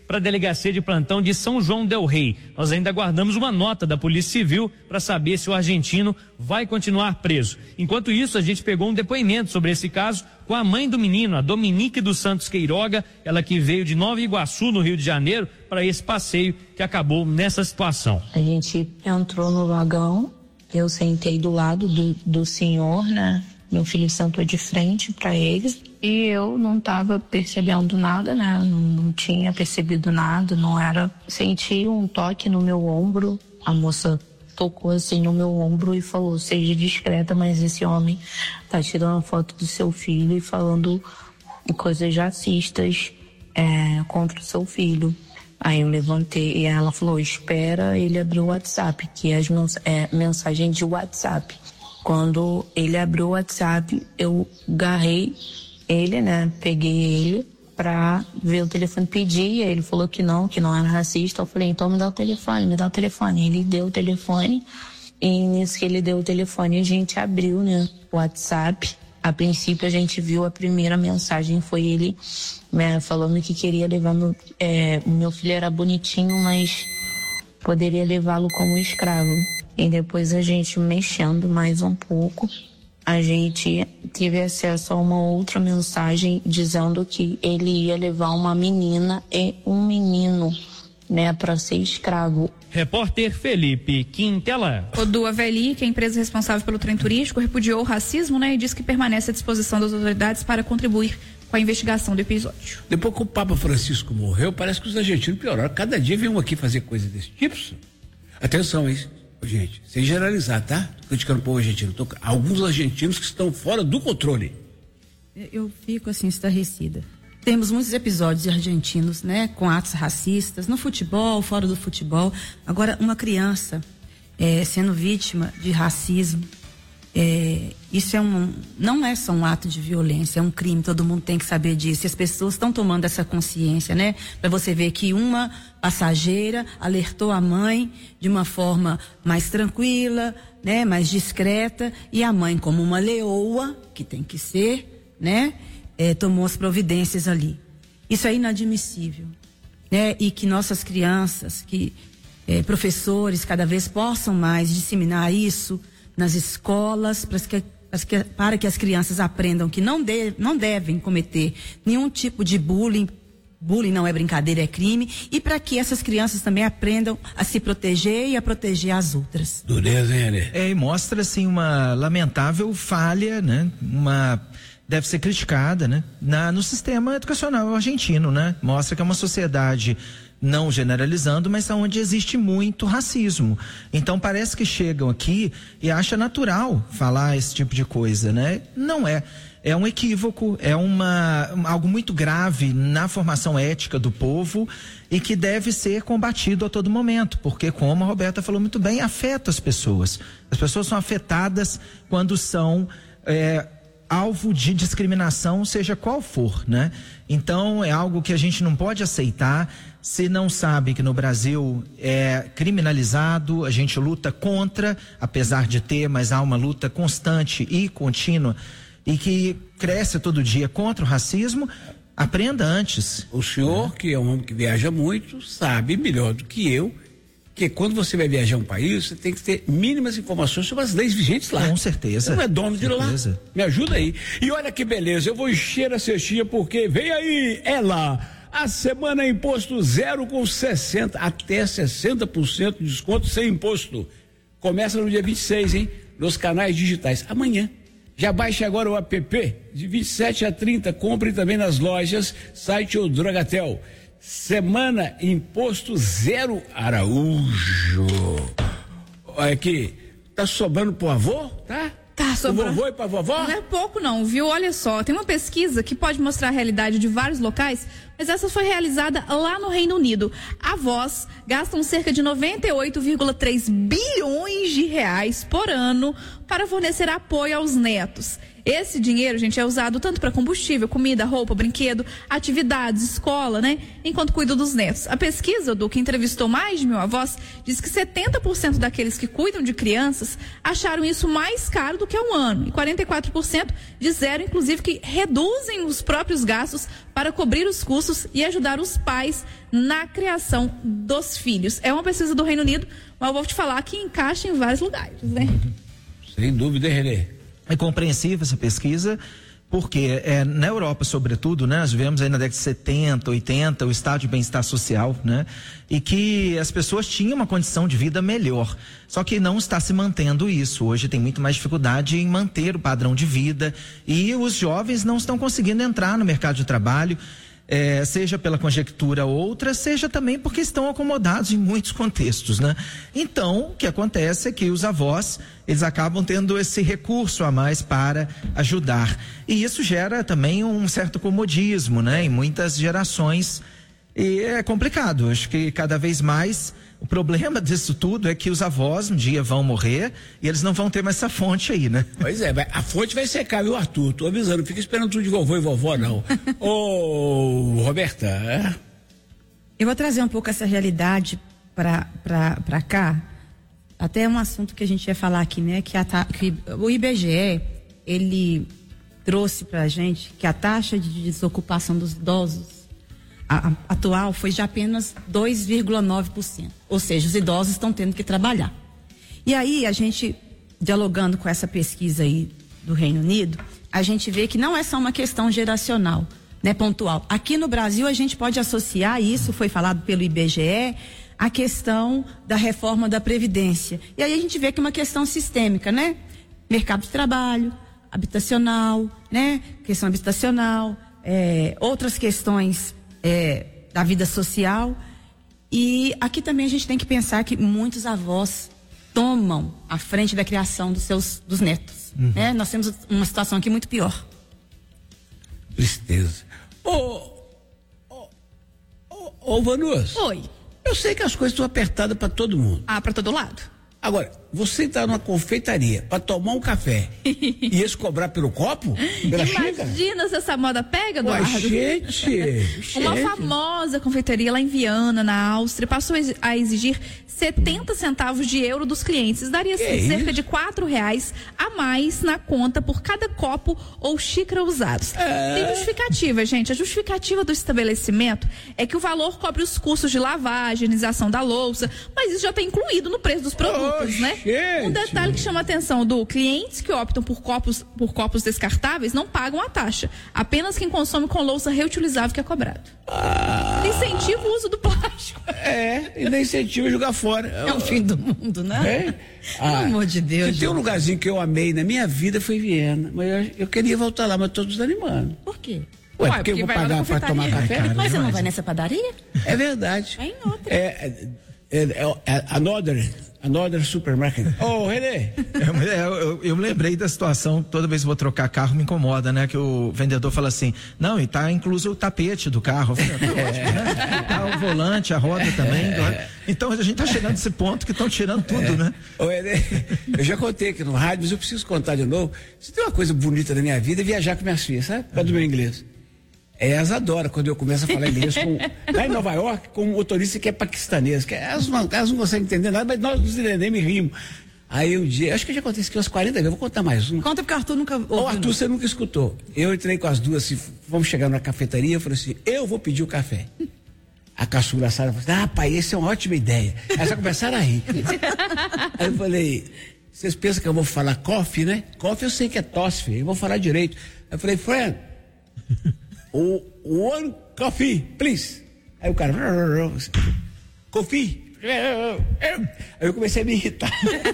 para a delegacia de plantão de São João del Rei. Nós ainda aguardamos uma nota da Polícia Civil para saber se o argentino vai continuar preso. Enquanto isso, a gente pegou um depoimento sobre esse caso com a mãe do menino, a Dominique dos Santos Queiroga, ela que veio de Nova Iguaçu, no Rio de Janeiro, para esse passeio que acabou nessa situação. A gente entrou no vagão, eu sentei do lado do, do senhor, né? Meu filho sentou de frente para eles e eu não estava percebendo nada, né? Não, não tinha percebido nada, não era... Senti um toque no meu ombro, a moça tocou assim no meu ombro e falou: seja discreta, mas esse homem tá tirando foto do seu filho e falando coisas racistas é, contra o seu filho. Aí eu levantei e ela falou: espera ele abrir o WhatsApp, que é as mens é, mensagem de WhatsApp. Quando ele abriu o WhatsApp, eu agarrei ele, né? Peguei ele pra ver o telefone, pedi, ele falou que não, que não era racista. Eu falei: então me dá o telefone, me dá o telefone. Ele deu o telefone e nisso que ele deu o telefone a gente abriu, né, o WhatsApp. A princípio a gente viu a primeira mensagem, foi ele, né, falando que queria levar meu, é, meu filho era bonitinho, mas poderia levá-lo como escravo. E depois a gente mexendo mais um pouco, a gente teve acesso a uma outra mensagem dizendo que ele ia levar uma menina e um menino, né, para ser escravo. Repórter Felipe Quintela. O do Aveli, que é a empresa responsável pelo trem turístico, repudiou o racismo, né, e disse que permanece à disposição das autoridades para contribuir com a investigação do episódio. Depois que o Papa Francisco morreu, parece que os argentinos pioraram. Cada dia vem um aqui fazer coisa desse tipo. Atenção, hein? Gente, sem generalizar, tá? Tô criticando o povo argentino. Tô... Alguns argentinos que estão fora do controle. Eu fico assim, estarrecida. Temos muitos episódios de argentinos, né? Com atos racistas, no futebol, fora do futebol. Agora, uma criança é, sendo vítima de racismo, é, isso é um, não é só um ato de violência, é um crime, todo mundo tem que saber disso. E as pessoas estão tomando essa consciência, né? Para você ver que uma passageira alertou a mãe de uma forma mais tranquila, né? Mais discreta, e a mãe, como uma leoa, que tem que ser, né? É, tomou as providências ali. Isso é inadmissível, né? E que nossas crianças, que é, professores cada vez possam mais disseminar isso nas escolas, para que, para que as crianças aprendam que não, de, não devem cometer nenhum tipo de bullying. Bullying não é brincadeira, é crime. E para que essas crianças também aprendam a se proteger e a proteger as outras. Dureza, hein, Alê? É, e mostra, assim, uma lamentável falha, né? Uma... deve ser criticada, né? Na, no sistema educacional argentino, né? Mostra que é uma sociedade, não generalizando, mas onde existe muito racismo. Então parece que chegam aqui e acham natural falar esse tipo de coisa, né? Não é. É um equívoco, é uma, algo muito grave na formação ética do povo e que deve ser combatido a todo momento, porque, como a Roberta falou muito bem, afeta as pessoas. As pessoas são afetadas quando são é, alvo de discriminação, seja qual for, né? Então é algo que a gente não pode aceitar. Se não sabe que no Brasil é criminalizado, a gente luta contra, apesar de ter, mas há uma luta constante e contínua e que cresce todo dia contra o racismo. Aprenda antes. O senhor, que é um homem que viaja muito, sabe melhor do que eu que quando você vai viajar a um país, você tem que ter mínimas informações sobre as leis vigentes lá. Com certeza. Você não é dono de lá. Certeza. Me ajuda aí. E olha que beleza, eu vou encher a cestinha porque vem aí ela, a semana imposto zero com sessenta, até sessenta por cento de desconto sem imposto. Começa no dia vinte e seis, hein? Nos canais digitais. Amanhã. Já baixe agora o app de vinte e sete a trinta, compre também nas lojas, site ou Drogatel. Semana Imposto Zero Araújo. Olha aqui, tá sobrando pro avô, tá? Tá sobrando. Pro vovô e pra vovó? Não é pouco não, viu? Olha só, tem uma pesquisa que pode mostrar a realidade de vários locais, mas essa foi realizada lá no Reino Unido. Avós gastam cerca de noventa e oito vírgula três bilhões de reais por ano para fornecer apoio aos netos. Esse dinheiro, gente, é usado tanto para combustível, comida, roupa, brinquedo, atividades, escola, né? Enquanto cuida dos netos. A pesquisa do que entrevistou mais de mil avós diz que setenta por cento daqueles que cuidam de crianças acharam isso mais caro do que há um ano. E quarenta e quatro por cento disseram, inclusive, que reduzem os próprios gastos para cobrir os custos e ajudar os pais na criação dos filhos. É uma pesquisa do Reino Unido, mas eu vou te falar que encaixa em vários lugares, né? Sem dúvida, Renê. É compreensível essa pesquisa, porque é, na Europa, sobretudo, né, nós vivemos aí na década de setenta, oitenta, o estado de bem-estar social, né, e que as pessoas tinham uma condição de vida melhor. Só que não está se mantendo isso. Hoje tem muito mais dificuldade em manter o padrão de vida e os jovens não estão conseguindo entrar no mercado de trabalho. É, seja pela conjectura outra, seja também porque estão acomodados em muitos contextos, né? Então, o que acontece é que os avós, eles acabam tendo esse recurso a mais para ajudar. E isso gera também um certo comodismo, né? Em muitas gerações. E é complicado. Acho que cada vez mais o problema disso tudo é que os avós um dia vão morrer e eles não vão ter mais essa fonte aí, né? Pois é, a fonte vai secar, viu, Arthur? Tô avisando, não fica esperando tudo de vovô e vovó, não. Ô, Roberta. É? Eu vou trazer um pouco essa realidade pra, pra, pra cá. Até um assunto que a gente ia falar aqui, né? Que, a, que o I B G E, ele trouxe pra gente que a taxa de desocupação dos idosos A, a, atual foi de apenas dois vírgula nove por cento. Ou seja, os idosos estão tendo que trabalhar. E aí, a gente, dialogando com essa pesquisa aí do Reino Unido, a gente vê que não é só uma questão geracional, né, pontual. Aqui no Brasil, a gente pode associar isso, foi falado pelo I B G E, a questão da reforma da Previdência. E aí a gente vê que é uma questão sistêmica, né? Mercado de trabalho, habitacional, né? Questão habitacional, é, outras questões É, da vida social. E aqui também a gente tem que pensar que muitos avós tomam a frente da criação dos seus dos netos, uhum. né? Nós temos uma situação aqui muito pior. Tristeza. Ô, ô, ô, ô Vanus. Oi. Eu sei que as coisas estão apertadas para todo mundo. Ah, para todo lado. Agora, você está numa confeitaria para tomar um café e eles cobrar pelo copo? Pela Imagina xícara? Se essa moda pega, Eduardo. Ué, gente, Uma gente. famosa confeitaria lá em Viana, na Áustria, passou a exigir setenta centavos de euro dos clientes. Daria assim, cerca de quatro reais a mais na conta por cada copo ou xícara usados. É. Tem justificativa, gente. A justificativa do estabelecimento é que o valor cobre os custos de lavagem, higienização da louça, mas isso já está incluído no preço dos produtos. Oh, né? Um detalhe que chama a atenção do clientes que optam por copos, por copos descartáveis não pagam a taxa. Apenas quem consome com louça reutilizável que é cobrado. Ah, incentiva o uso do plástico. É, e não incentiva jogar fora. É o fim do mundo, né? É? Ah, Pelo amor de Deus. Se tem um lugarzinho que eu amei na minha vida foi Viena. Mas eu, eu queria voltar lá, mas tô desanimando. Por quê? Ué, Ué, porque, porque eu vou vai pagar para tomar café? Ai, mas você não vai nessa padaria? É verdade. Vai em outra. É, é, é, é another, another supermarket. Ô, oh, Renê. É, eu, eu, eu me lembrei da situação, toda vez que vou trocar carro me incomoda, né? Que o vendedor fala assim, não, e tá incluso o tapete do carro. Eu falei, é. ótimo, né? Tá o volante, a roda também. É. Então a gente tá chegando nesse ponto que estão tirando tudo, é. né? Ô, Renê, eu já contei aqui no rádio, mas eu preciso contar de novo. Se tem uma coisa bonita da minha vida é viajar com minhas filhas, sabe? Por causa do meu inglês. Elas adoram quando eu começo a falar inglês com, lá em Nova York, com um motorista que é paquistanês, que elas não, elas não conseguem entender nada, mas nós nos entendemos e rimos. Aí um dia, acho que já aconteceu aqui umas quarenta vezes, vou contar mais uma. Conta porque o Arthur nunca ouviu. Ô, Arthur, você nunca escutou. Eu entrei com as duas, assim, vamos chegar na cafeteria, eu falei assim, eu vou pedir o café. A caçula Sara falou assim, ah, pai, essa é uma ótima ideia. Aí elas começaram a rir. Aí eu falei, vocês pensam que eu vou falar coffee, né? Coffee eu sei que é tosse, eu vou falar direito. Aí eu falei, friend, o one coffee, please. Aí o cara, coffee. Aí eu comecei a me irritar.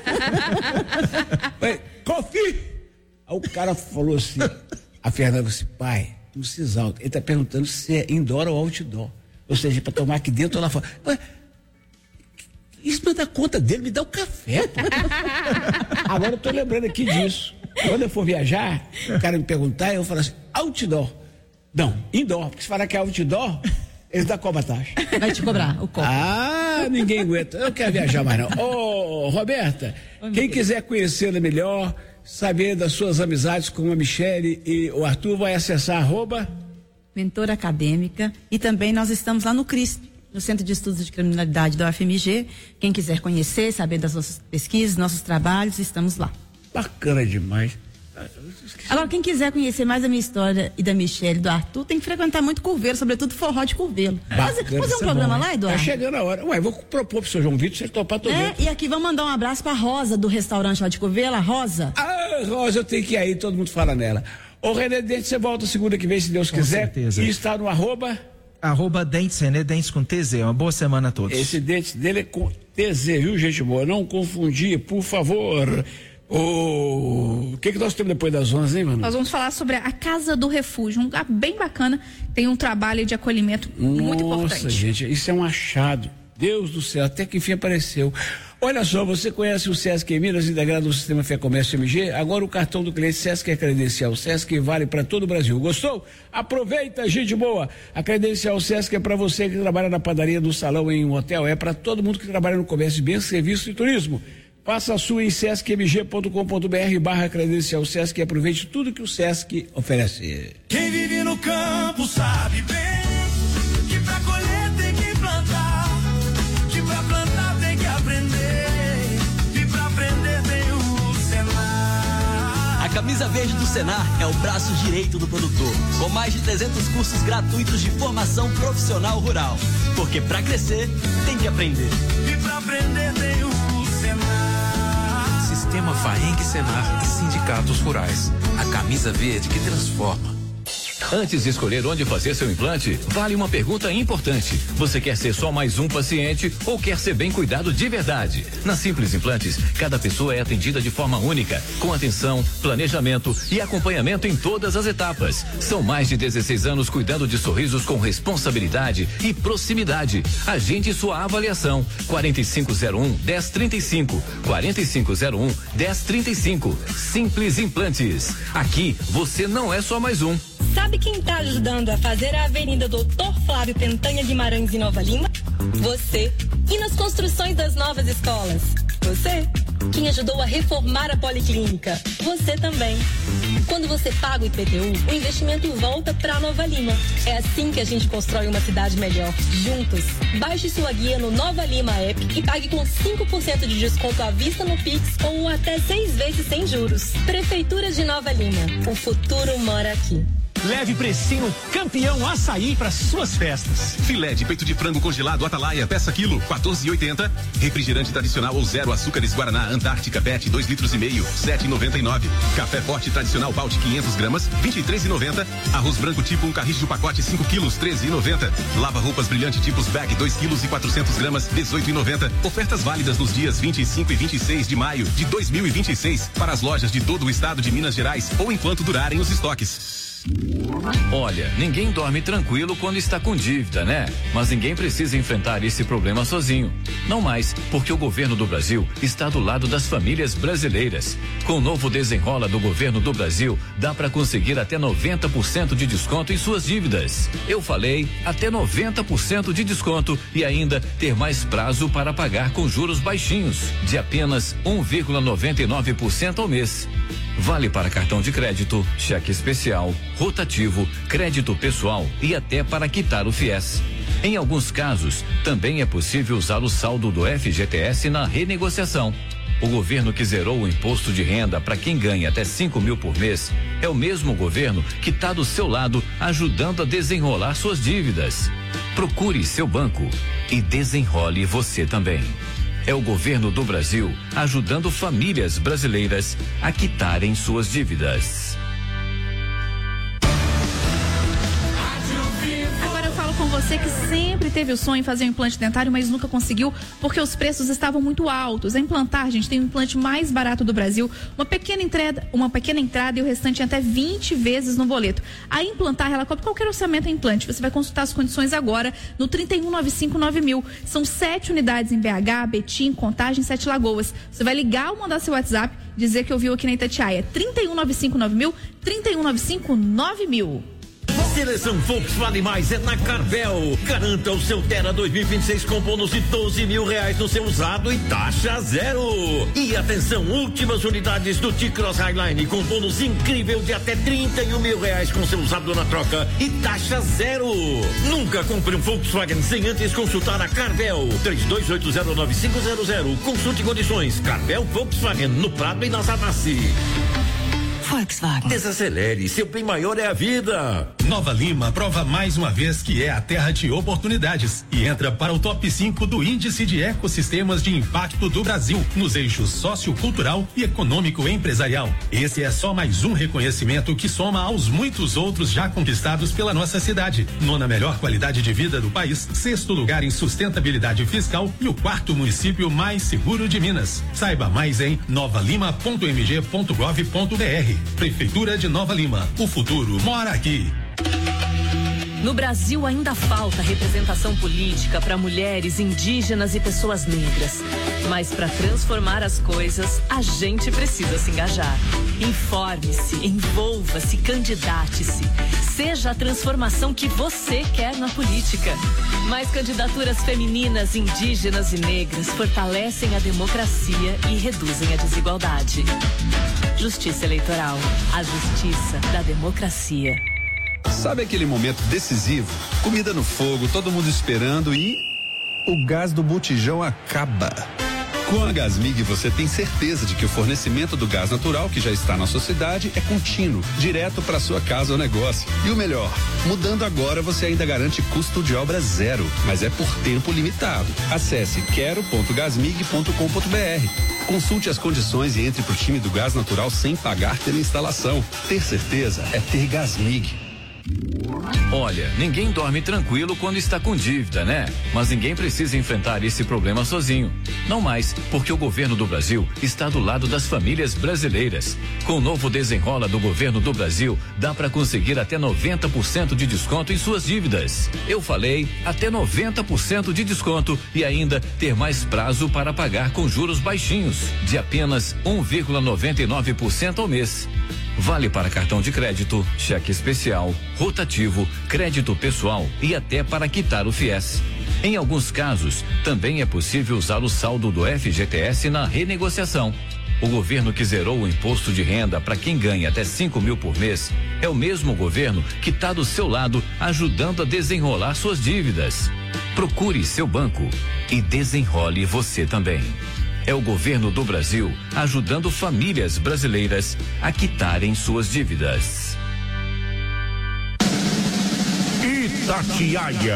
Coffee. Aí o cara falou assim, a Fernanda disse, pai, não precisa alto. Ele está perguntando se é indoor ou outdoor. Ou seja, para tomar aqui dentro ou lá fora. Mas, isso não dá conta dele, me dá o café, pô. Agora eu tô lembrando aqui disso. Quando eu for viajar, o cara me perguntar, eu falo assim, outdoor. Não, indoor, porque se falar que é outdoor, eles dão cobra taxa. Vai te cobrar o copo. Ah, ninguém aguenta. Eu não quero viajar mais não. Ô, oh, Roberta, Ô, quem quiser conhecê-la melhor, saber das suas amizades com a Michele e o Arthur, vai acessar arroba Mentora Acadêmica, e também nós estamos lá no CRISP, no Centro de Estudos de Criminalidade da U F M G. Quem quiser conhecer, saber das nossas pesquisas, nossos trabalhos, estamos lá. Bacana demais. Agora, quem quiser conhecer mais da minha história e da Michele e do Arthur, tem que frequentar muito Curvelo, sobretudo forró de Curvelo. Fazer, fazer um programa bom, lá, Eduardo? Tá chegando a hora. Ué, vou propor pro seu João Vitor, se ele topar, tô É, dentro. e aqui vamos mandar um abraço pra Rosa, do restaurante lá de Curvelo, a Rosa. Ah, Rosa, eu tenho que ir aí, todo mundo fala nela. Ô, René Dente, você volta segunda que vem, se Deus Com quiser. certeza. E está no arroba... Arroba Dentes, René Dentes com T Z. Uma boa semana a todos. Esse dente dele é com T Z, viu, gente boa? Não confundir, por favor. O que que nós temos depois das onze, hein, mano? Nós vamos falar sobre a Casa do Refúgio, um lugar bem bacana, tem um trabalho de acolhimento muito importante. Nossa, gente, isso é um achado. Deus do céu, até que enfim apareceu. Olha só, você conhece o Sesc Minas, integrado no Sistema Fé Comércio M G? Agora o cartão do cliente Sesc é credencial. Sesc vale para todo o Brasil. Gostou? Aproveita, gente boa. A credencial Sesc é para você que trabalha na padaria, no salão, em um hotel. É para todo mundo que trabalha no comércio de bens, serviço e turismo. Faça a sua em sesc m g ponto com ponto b r barra credencial Sesc e aproveite tudo que o Sesc oferece. Quem vive no campo sabe bem que pra colher tem que plantar, que pra plantar tem que aprender, e pra aprender tem o Senar. A camisa verde do Senar é o braço direito do produtor, com mais de trezentos cursos gratuitos de formação profissional rural. Porque pra crescer tem que aprender. E pra aprender tem o Sistema Faeng, Senar e sindicatos rurais. A camisa verde que transforma. Antes de escolher onde fazer seu implante, vale uma pergunta importante. Você quer ser só mais um paciente ou quer ser bem cuidado de verdade? Na Simples Implantes, cada pessoa é atendida de forma única, com atenção, planejamento e acompanhamento em todas as etapas. São mais de dezesseis anos cuidando de sorrisos com responsabilidade e proximidade. Agende sua avaliação. quarenta e cinco zero um, dez trinta e cinco. quarenta e cinco zero um, dez trinta e cinco. Simples Implantes. Aqui, você não é só mais um. Sabe quem está ajudando a fazer a Avenida Doutor Flávio Pentanha Guimarães em Nova Lima? Você. E nas construções das novas escolas? Você. Quem ajudou a reformar a Policlínica? Você também. Quando você paga o I P T U, o investimento volta para Nova Lima. É assim que a gente constrói uma cidade melhor, juntos. Baixe sua guia no Nova Lima App e pague com cinco por cento de desconto à vista no Pix ou até seis vezes sem juros. Prefeitura de Nova Lima. O futuro mora aqui. Leve precinho campeão açaí para suas festas. Filé de peito de frango congelado Atalaia, peça quilo, quatorze e oitenta. Refrigerante tradicional ou zero açúcares Guaraná Antártica Pet, dois litros e meio, sete e noventa e nove. Café forte tradicional Balti, quinhentas gramas, vinte e três e noventa. Arroz branco tipo um carrinho pacote, cinco quilos, treze e noventa. Lava roupas brilhante tipos bag, dois quilos e quatrocentas gramas, dezoito e noventa. Ofertas válidas nos dias vinte e cinco e vinte e seis de maio de dois mil e vinte e seis para as lojas de todo o estado de Minas Gerais ou enquanto durarem os estoques. Olha, ninguém dorme tranquilo quando está com dívida, né? Mas ninguém precisa enfrentar esse problema sozinho. Não mais, porque o governo do Brasil está do lado das famílias brasileiras. Com o novo Desenrola do governo do Brasil, dá para conseguir até noventa por cento de desconto em suas dívidas. Eu falei, até noventa por cento de desconto e ainda ter mais prazo para pagar com juros baixinhos, de apenas um vírgula noventa e nove por cento ao mês. Vale para cartão de crédito, cheque especial, rotativo, crédito pessoal e até para quitar o fiéis. Em alguns casos, também é possível usar o saldo do F G T S na renegociação. O governo que zerou o imposto de renda para quem ganha até cinco mil por mês é o mesmo governo que está do seu lado ajudando a desenrolar suas dívidas. Procure seu banco e desenrole você também. É o governo do Brasil ajudando famílias brasileiras a quitarem suas dívidas. Agora eu falo com você que sempre teve o sonho de fazer um implante dentário, mas nunca conseguiu porque os preços estavam muito altos. A Implantar, gente, tem o implante mais barato do Brasil, uma pequena entrada, uma pequena entrada e o restante até vinte vezes no boleto. A Implantar, ela cobre qualquer orçamento em implante. Você vai consultar as condições agora no trinta e um, noventa e cinco, nove mil. São sete unidades em B H, Betim, Contagem, Sete Lagoas. Você vai ligar ou mandar seu WhatsApp, dizer que ouviu aqui na Itatiaia. trinta e um, noventa e cinco, nove mil, trinta e um, noventa e cinco, nove mil. Seleção Volks vale mais é na Carvel. Garanta o seu Terra dois mil e vinte e seis com bônus de doze mil reais no seu usado e taxa zero. E atenção, últimas unidades do T-Cross Highline com bônus incrível de até trinta e um mil reais com seu usado na troca e taxa zero. Nunca compre um Volkswagen sem antes consultar a Carvel. três dois oito zero nove cinco zero zero. Consulte condições. Carvel Volkswagen no Prado e na Savassi. Volkswagen. Desacelere, seu bem maior é a vida. Nova Lima prova mais uma vez que é a terra de oportunidades e entra para o top cinco do Índice de Ecossistemas de Impacto do Brasil, nos eixos sociocultural e econômico empresarial. Esse é só mais um reconhecimento que soma aos muitos outros já conquistados pela nossa cidade. Nona melhor qualidade de vida do país, sexto lugar em sustentabilidade fiscal e o quarto município mais seguro de Minas. Saiba mais em nova lima ponto m g ponto gov ponto b r. Prefeitura de Nova Lima. O futuro mora aqui. No Brasil ainda falta representação política para mulheres, indígenas e pessoas negras. Mas para transformar as coisas, a gente precisa se engajar. Informe-se, envolva-se, candidate-se. Seja a transformação que você quer na política. Mais candidaturas femininas, indígenas e negras fortalecem a democracia e reduzem a desigualdade. Justiça Eleitoral. A justiça da democracia. Sabe aquele momento decisivo? Comida no fogo, todo mundo esperando e o gás do botijão acaba. Com a Gasmig você tem certeza de que o fornecimento do gás natural que já está na sua cidade é contínuo, direto para sua casa ou negócio. E o melhor, mudando agora você ainda garante custo de obra zero, mas é por tempo limitado. Acesse quero ponto gasmig ponto com ponto b r. Consulte as condições e entre pro time do gás natural sem pagar pela instalação. Ter certeza é ter Gasmig. Olha, ninguém dorme tranquilo quando está com dívida, né? Mas ninguém precisa enfrentar esse problema sozinho. Não mais, porque o governo do Brasil está do lado das famílias brasileiras. Com o novo Desenrola do governo do Brasil, dá para conseguir até noventa por cento de desconto em suas dívidas. Eu falei, até noventa por cento de desconto e ainda ter mais prazo para pagar com juros baixinhos, de apenas um vírgula noventa e nove por cento ao mês. Vale para cartão de crédito, cheque especial, rotativo, crédito pessoal e até para quitar o fiéis. Em alguns casos, também é possível usar o saldo do F G T S na renegociação. O governo que zerou o imposto de renda para quem ganha até cinco mil por mês é o mesmo governo que está do seu lado ajudando a desenrolar suas dívidas. Procure seu banco e desenrole você também. É o governo do Brasil ajudando famílias brasileiras a quitarem suas dívidas. Itatiaia.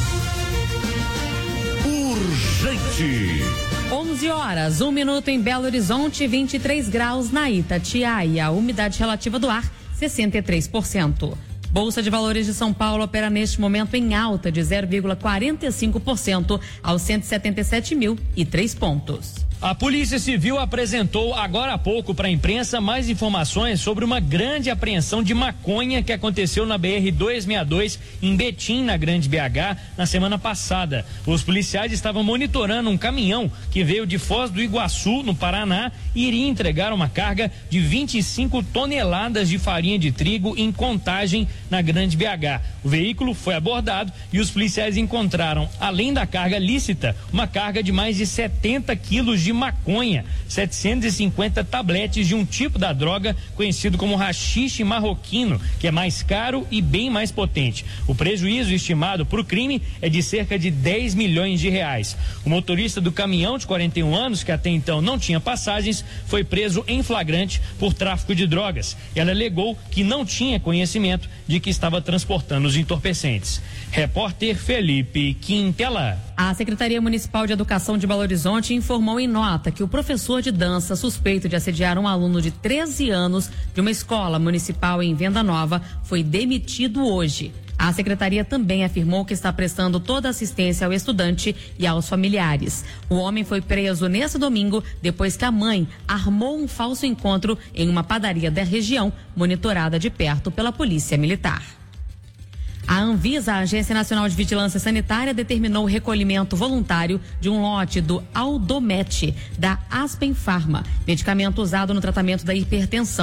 Urgente. onze horas, um minuto em Belo Horizonte, vinte e três graus na Itatiaia. A umidade relativa do ar, sessenta e três por cento. Bolsa de Valores de São Paulo opera neste momento em alta de zero vírgula quarenta e cinco por cento aos cento e setenta e sete mil e três pontos. A Polícia Civil apresentou agora há pouco para a imprensa mais informações sobre uma grande apreensão de maconha que aconteceu na B R duzentos e sessenta e dois em Betim, na Grande B H, na semana passada. Os policiais estavam monitorando um caminhão que veio de Foz do Iguaçu, no Paraná, e iria entregar uma carga de vinte e cinco toneladas de farinha de trigo em Contagem, na Grande B H. O veículo foi abordado e os policiais encontraram, além da carga lícita, uma carga de mais de setenta quilos de maconha, setecentos e cinquenta tabletes de um tipo da droga conhecido como haxixe marroquino, que é mais caro e bem mais potente. O prejuízo estimado para o crime é de cerca de dez milhões de reais. O motorista do caminhão, de quarenta e um anos, que até então não tinha passagens, foi preso em flagrante por tráfico de drogas. Ela alegou que não tinha conhecimento de que estava transportando os entorpecentes. Repórter Felipe Quintela. A Secretaria Municipal de Educação de Belo Horizonte informou em nota que o professor de dança suspeito de assediar um aluno de treze anos de uma escola municipal em Venda Nova foi demitido hoje. A secretaria também afirmou que está prestando toda a assistência ao estudante e aos familiares. O homem foi preso nesse domingo depois que a mãe armou um falso encontro em uma padaria da região, monitorada de perto pela Polícia Militar. A Anvisa, a Agência Nacional de Vigilância Sanitária, determinou o recolhimento voluntário de um lote do Aldomet, da Aspen Pharma, medicamento usado no tratamento da hipertensão.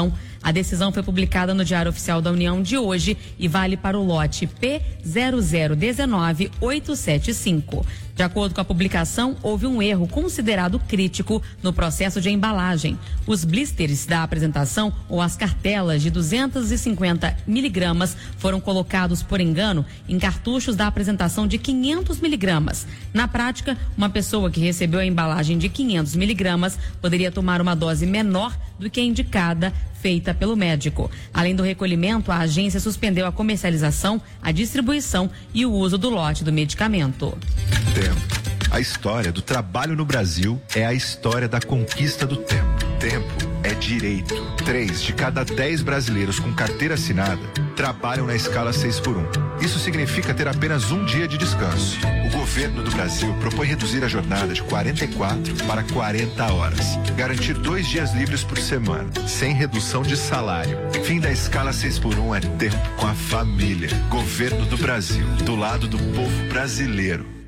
A decisão foi publicada no Diário Oficial da União de hoje e vale para o lote P zero zero um nove oito sete cinco. De acordo com a publicação, houve um erro considerado crítico no processo de embalagem. Os blisters da apresentação ou as cartelas de duzentos e cinquenta miligramas foram colocados por engano em cartuchos da apresentação de quinhentos miligramas. Na prática, uma pessoa que recebeu a embalagem de quinhentos miligramas poderia tomar uma dose menor do que a indicada, feita pelo médico. Além do recolhimento, a agência suspendeu a comercialização, a distribuição e o uso do lote do medicamento. Tempo. A história do trabalho no Brasil é a história da conquista do tempo. Tempo é direito. Três de cada dez brasileiros com carteira assinada trabalham na escala seis por um. Isso significa ter apenas um dia de descanso. O governo do Brasil propõe reduzir a jornada de quarenta e quatro para quarenta horas. Garantir dois dias livres por semana, sem redução de salário. Fim da escala seis por um é tempo com a família. Governo do Brasil, do lado do povo brasileiro.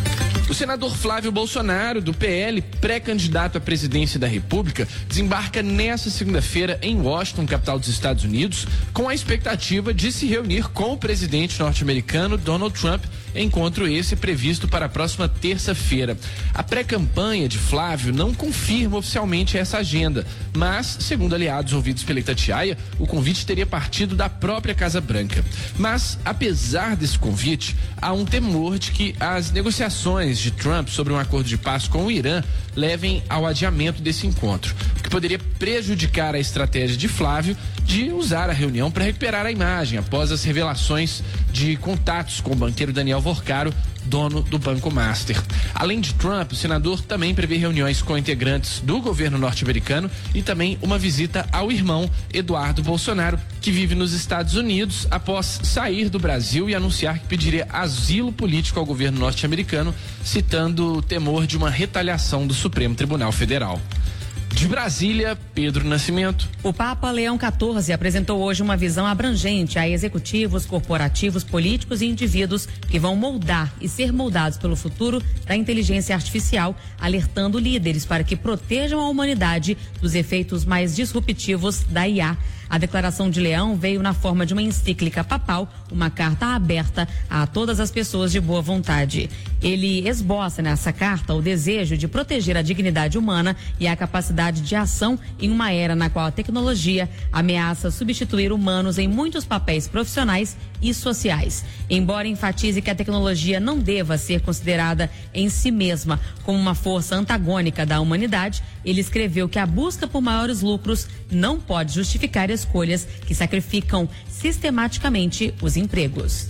O senador Flávio Bolsonaro, do P L, pré-candidato à presidência da República, desembarca nesta segunda-feira em Washington, capital dos Estados Unidos, com a expectativa de se reunir com o presidente norte-americano Donald Trump, encontro esse previsto para a próxima terça-feira. A pré-campanha de Flávio não confirma oficialmente essa agenda, mas, segundo aliados ouvidos pela Itatiaia, o convite teria partido da própria Casa Branca. Mas, apesar desse convite, há um temor de que as negociações de Trump sobre um acordo de paz com o Irã levem ao adiamento desse encontro, o que poderia prejudicar a estratégia de Flávio de usar a reunião para recuperar a imagem após as revelações de contatos com o banqueiro Daniel Vorcaro, dono do Banco Master. Além de Trump, o senador também prevê reuniões com integrantes do governo norte-americano e também uma visita ao irmão Eduardo Bolsonaro, que vive nos Estados Unidos após sair do Brasil e anunciar que pediria asilo político ao governo norte-americano, citando o temor de uma retaliação do Supremo Tribunal Federal. De Brasília, Pedro Nascimento. O Papa Leão quatorze apresentou hoje uma visão abrangente a executivos, corporativos, políticos e indivíduos que vão moldar e ser moldados pelo futuro da inteligência artificial, alertando líderes para que protejam a humanidade dos efeitos mais disruptivos da I A. A declaração de Leão veio na forma de uma encíclica papal, uma carta aberta a todas as pessoas de boa vontade. Ele esboça nessa carta o desejo de proteger a dignidade humana e a capacidade de ação em uma era na qual a tecnologia ameaça substituir humanos em muitos papéis profissionais e sociais. Embora enfatize que a tecnologia não deva ser considerada em si mesma como uma força antagônica da humanidade, ele escreveu que a busca por maiores lucros não pode justificar escolhas que sacrificam sistematicamente os empregos.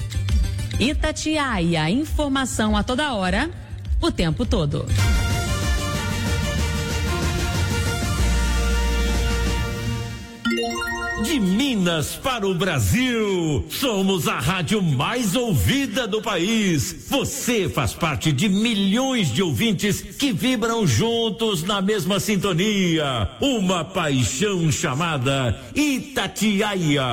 Itatiaia, informação a toda hora, o tempo todo. De Minas para o Brasil, somos a rádio mais ouvida do país. Você faz parte de milhões de ouvintes que vibram juntos na mesma sintonia. Uma paixão chamada Itatiaia.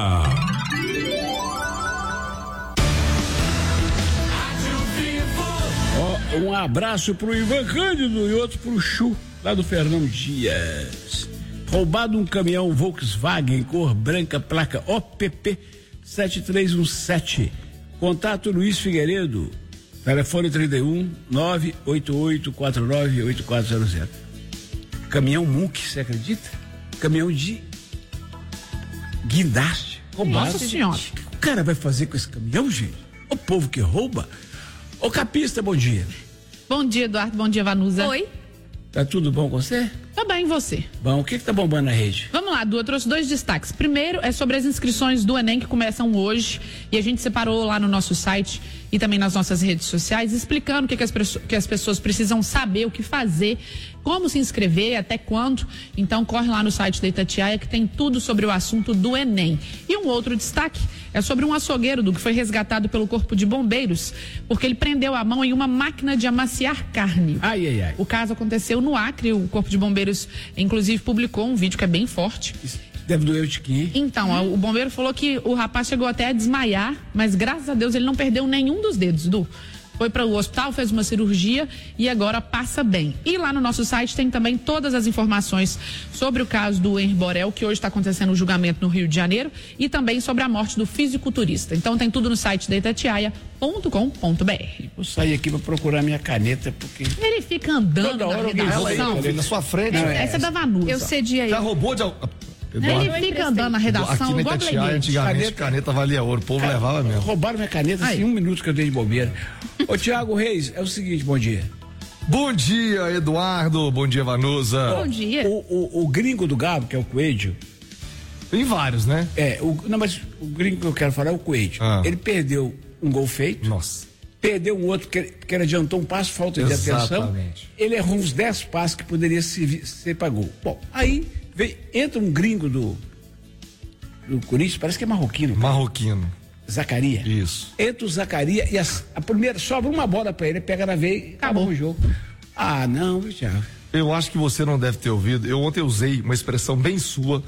Oh, um abraço pro Ivan Cândido e outro pro Chu, lá do Fernão Dias. Roubado um caminhão Volkswagen cor branca, placa O P P sete três um sete. Contato Luiz Figueiredo, telefone trinta e um, nove oito oito quatro nove oito quatro zero zero. Caminhão Munk, você acredita? Caminhão de guindaste, roubado. Nossa Senhora. O que o cara vai fazer com esse caminhão, gente? O povo que rouba. Ô Capista, bom dia. Bom dia, Eduardo, bom dia, Vanusa. Oi. Tá tudo bom com você? Tá bem, você? Bom, o que que tá bombando na rede? Vamos lá, Du, eu trouxe dois destaques. Primeiro é sobre as inscrições do Enem que começam hoje e a gente separou lá no nosso site e também nas nossas redes sociais, explicando o que, que, as, que as pessoas precisam saber, o que fazer, como se inscrever, até quando. Então corre lá no site da Itatiaia que tem tudo sobre o assunto do Enem. E um outro destaque é sobre um açougueiro, do que foi resgatado pelo Corpo de Bombeiros, porque ele prendeu a mão em uma máquina de amaciar carne. Ai, ai, ai. O caso aconteceu no Acre, o Corpo de Bombeiros inclusive publicou um vídeo que é bem forte. Deve doer de quem? Então, hum. o bombeiro falou que o rapaz chegou até a desmaiar, mas graças a Deus ele não perdeu nenhum dos dedos, Du. foi para o hospital, fez uma cirurgia e agora passa bem. E lá no nosso site tem também todas as informações sobre o caso do Henri Borel, que hoje está acontecendo o julgamento no Rio de Janeiro, e também sobre a morte do fisiculturista. Então tem tudo no site da itatiaia ponto com ponto b r. Vou sair aqui para procurar minha caneta, porque... Ele fica andando toda hora na redação. Aí, na sua frente. Não, essa é da Vanusa. Eu cedi aí. Já roubou de... Eduardo, ele fica andando na redação. Aqui na Itatiaia, antigamente, caneta, caneta valia ouro, o povo cara, levava mesmo. Roubaram minha caneta assim, um minuto que eu dei de bobeira. Ô, Tiago Reis, é o seguinte, bom dia. Bom dia, Eduardo. Bom dia, Vanusa. Bom dia. O, o, o gringo do Galo, que é o Coelho. Tem vários, né? É, o, não, mas o gringo que eu quero falar é o Coelho. Ah. Ele perdeu um gol feito. Nossa. Perdeu um outro que, que ele adiantou um passo, falta de atenção. Ele errou uns dez passos que poderia ser, ser para gol. Bom, aí vem, entra um gringo do, do Corinthians, parece que é marroquino. Cara. Marroquino. Zacaria. Isso. Entra o Zacaria e a, a primeira, sobra uma bola para ele, pega na veia e acabou o jogo. Ah, não, Thiago. Eu acho que você não deve ter ouvido. Eu ontem usei uma expressão bem sua.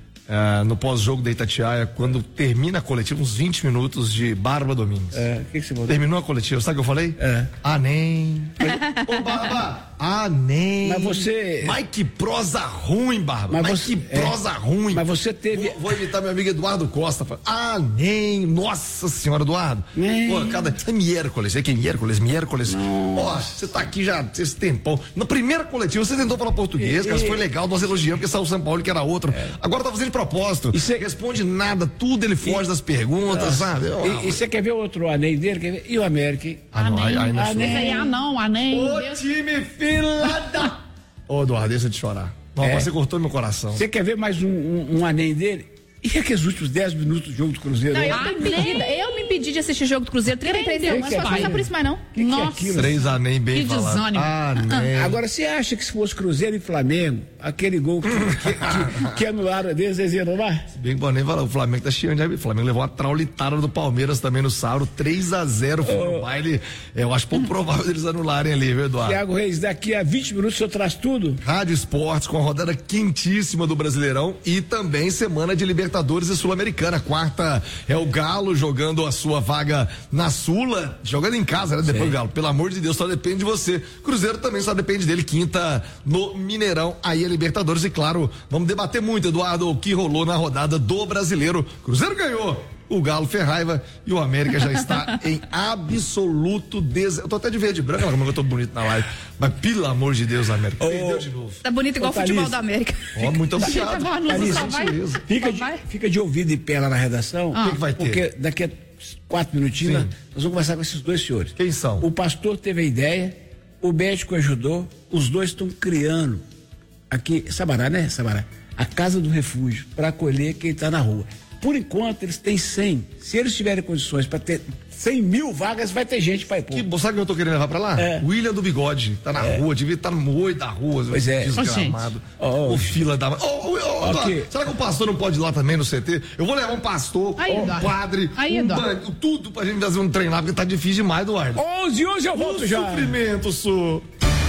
Uh, no pós-jogo da Itatiaia, quando termina a coletiva, uns vinte minutos de Barba Domingues. É, o que, que você falou? Terminou a coletiva, sabe o que eu falei? É. Ah, nem. Ô, Barba! Ah, nem. Mas você. Mas que prosa ruim, Barba! Mas, Mas você... que prosa é. ruim! Mas você teve. Vou, vou imitar meu amigo Eduardo Costa. Ah, nem. Nossa senhora, Eduardo! Nem. Pô, cada. É miércoles, é que é miércoles, miércoles. Ó, você tá aqui já esse tempão. Na primeira coletiva, você tentou falar português, e... cara, foi legal, nós elogiamos, porque saiu o São Paulo, que era outro. É. Agora tá fazendo propósito. E você responde nada, tudo ele foge e... das perguntas, ah, sabe? E você quer ver outro aném dele? Quer ver? E o América? Ah, não, aí, aí não Aném, ah, não, Aném. O time filada! Ô, Eduardo, deixa de chorar. Não, é. Você cortou meu coração. Você quer ver mais um, um, um aném dele? E aqueles últimos dez minutos do jogo do Cruzeiro? Não, eu, ah, me impedi, eu me impedi de assistir o jogo do Cruzeiro trinta e três anos, mas pode passar por isso mais não. Que Nossa. Que é Três aném bem que desânimo. Ah, agora, você acha que se fosse Cruzeiro e Flamengo, aquele gol que, que, que, que anularam deles, eles iam anular? Se bem que o nem falar, o Flamengo tá cheio de... O Flamengo levou uma traulitada do Palmeiras também no sábado, três a zero, foi oh. no baile. Eu acho pouco provável deles anularem ali, viu, Eduardo? Thiago Reis, daqui a vinte minutos o senhor traz tudo? Rádio Esportes com a rodada quentíssima do Brasileirão e também semana de Libertadores e Sul-Americana. Quarta é o Galo jogando a sua vaga na Sula, jogando em casa, né? Depois o Galo, pelo amor de Deus, só depende de você. Cruzeiro também só depende dele. Quinta no Mineirão, aí é Libertadores. E claro, vamos debater muito, Eduardo, o que rolou na rodada do Brasileiro. Cruzeiro ganhou, o Galo fez raiva e o América já está em absoluto des... Eu tô até de verde e branco, como eu tô bonito na live. Mas pelo amor de Deus, América, oh, perdeu de novo. Tá bonito igual o futebol da América. Ó, oh, muito obrigado. Thalys, fica, de, fica de ouvido e pé lá na redação. Ah, o que, que vai ter? Porque daqui a quatro minutinhos nós vamos conversar com esses dois senhores. Quem são? O pastor teve a ideia, o médico ajudou, os dois estão criando aqui, Sabará, né, Sabará? A Casa do Refúgio, para acolher quem está na rua. Por enquanto, eles têm cem. Se eles tiverem condições para ter cem mil vagas, vai ter gente para ir pôr. Que, sabe o que eu tô querendo levar para lá? É. William do Bigode. Tá na é. rua, devia estar no oi da rua. Pois é. Desgramado. Oh, oh, o fila da... Oh, oh, oh, okay. Será que o pastor não pode ir lá também no C T? Eu vou levar um pastor, aí, um Eduardo. padre, aí, um banco, tudo pra gente fazer um treino lá, porque tá difícil demais, Eduardo. onze, onze eu volto um já. Suprimento, Su.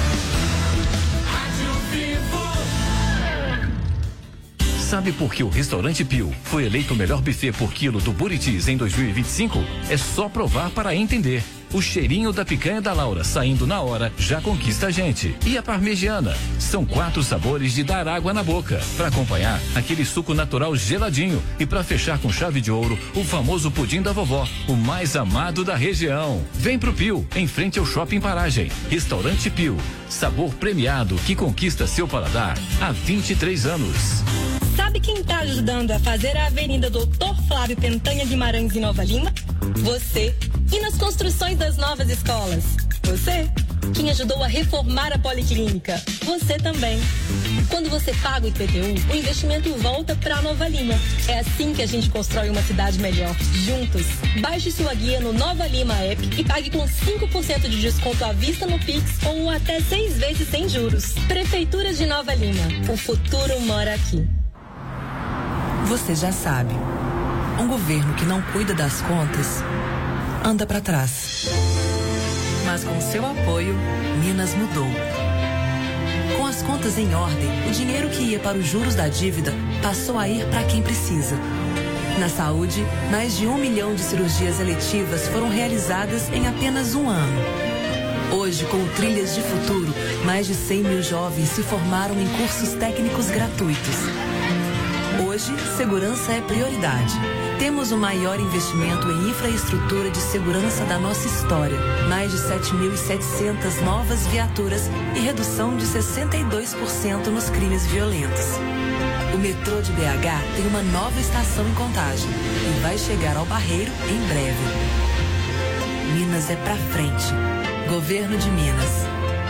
Sabe por que o Restaurante Pio foi eleito o melhor buffet por quilo do Buritis em dois mil e vinte e cinco? É só provar para entender. O cheirinho da picanha da Laura saindo na hora já conquista a gente. E a parmegiana? São quatro sabores de dar água na boca. Para acompanhar, aquele suco natural geladinho. E para fechar com chave de ouro, o famoso pudim da vovó, o mais amado da região. Vem pro Pio, em frente ao Shopping Paragem. Restaurante Pio. Sabor premiado que conquista seu paladar há vinte e três anos. Sabe quem está ajudando a fazer a Avenida Doutor Flávio Pentanha Guimarães em Nova Lima? Você. E nas construções das novas escolas? Você. Quem ajudou a reformar a Policlínica? Você também. Quando você paga o I P T U, o investimento volta para Nova Lima. É assim que a gente constrói uma cidade melhor, juntos. Baixe sua guia no Nova Lima App e pague com cinco por cento de desconto à vista no Pix ou até seis vezes sem juros. Prefeitura de Nova Lima. O futuro mora aqui. Você já sabe, um governo que não cuida das contas anda para trás. Mas com seu apoio, Minas mudou. Com as contas em ordem, o dinheiro que ia para os juros da dívida passou a ir para quem precisa. Na saúde, mais de um milhão de cirurgias eletivas foram realizadas em apenas um ano. Hoje, com o Trilhas de Futuro, mais de cem mil jovens se formaram em cursos técnicos gratuitos. Hoje, segurança é prioridade. Temos o maior investimento em infraestrutura de segurança da nossa história. Mais de sete mil e setecentas novas viaturas e redução de sessenta e dois por cento nos crimes violentos. O metrô de B H tem uma nova estação em Contagem e vai chegar ao Barreiro em breve. Minas é pra frente. Governo de Minas.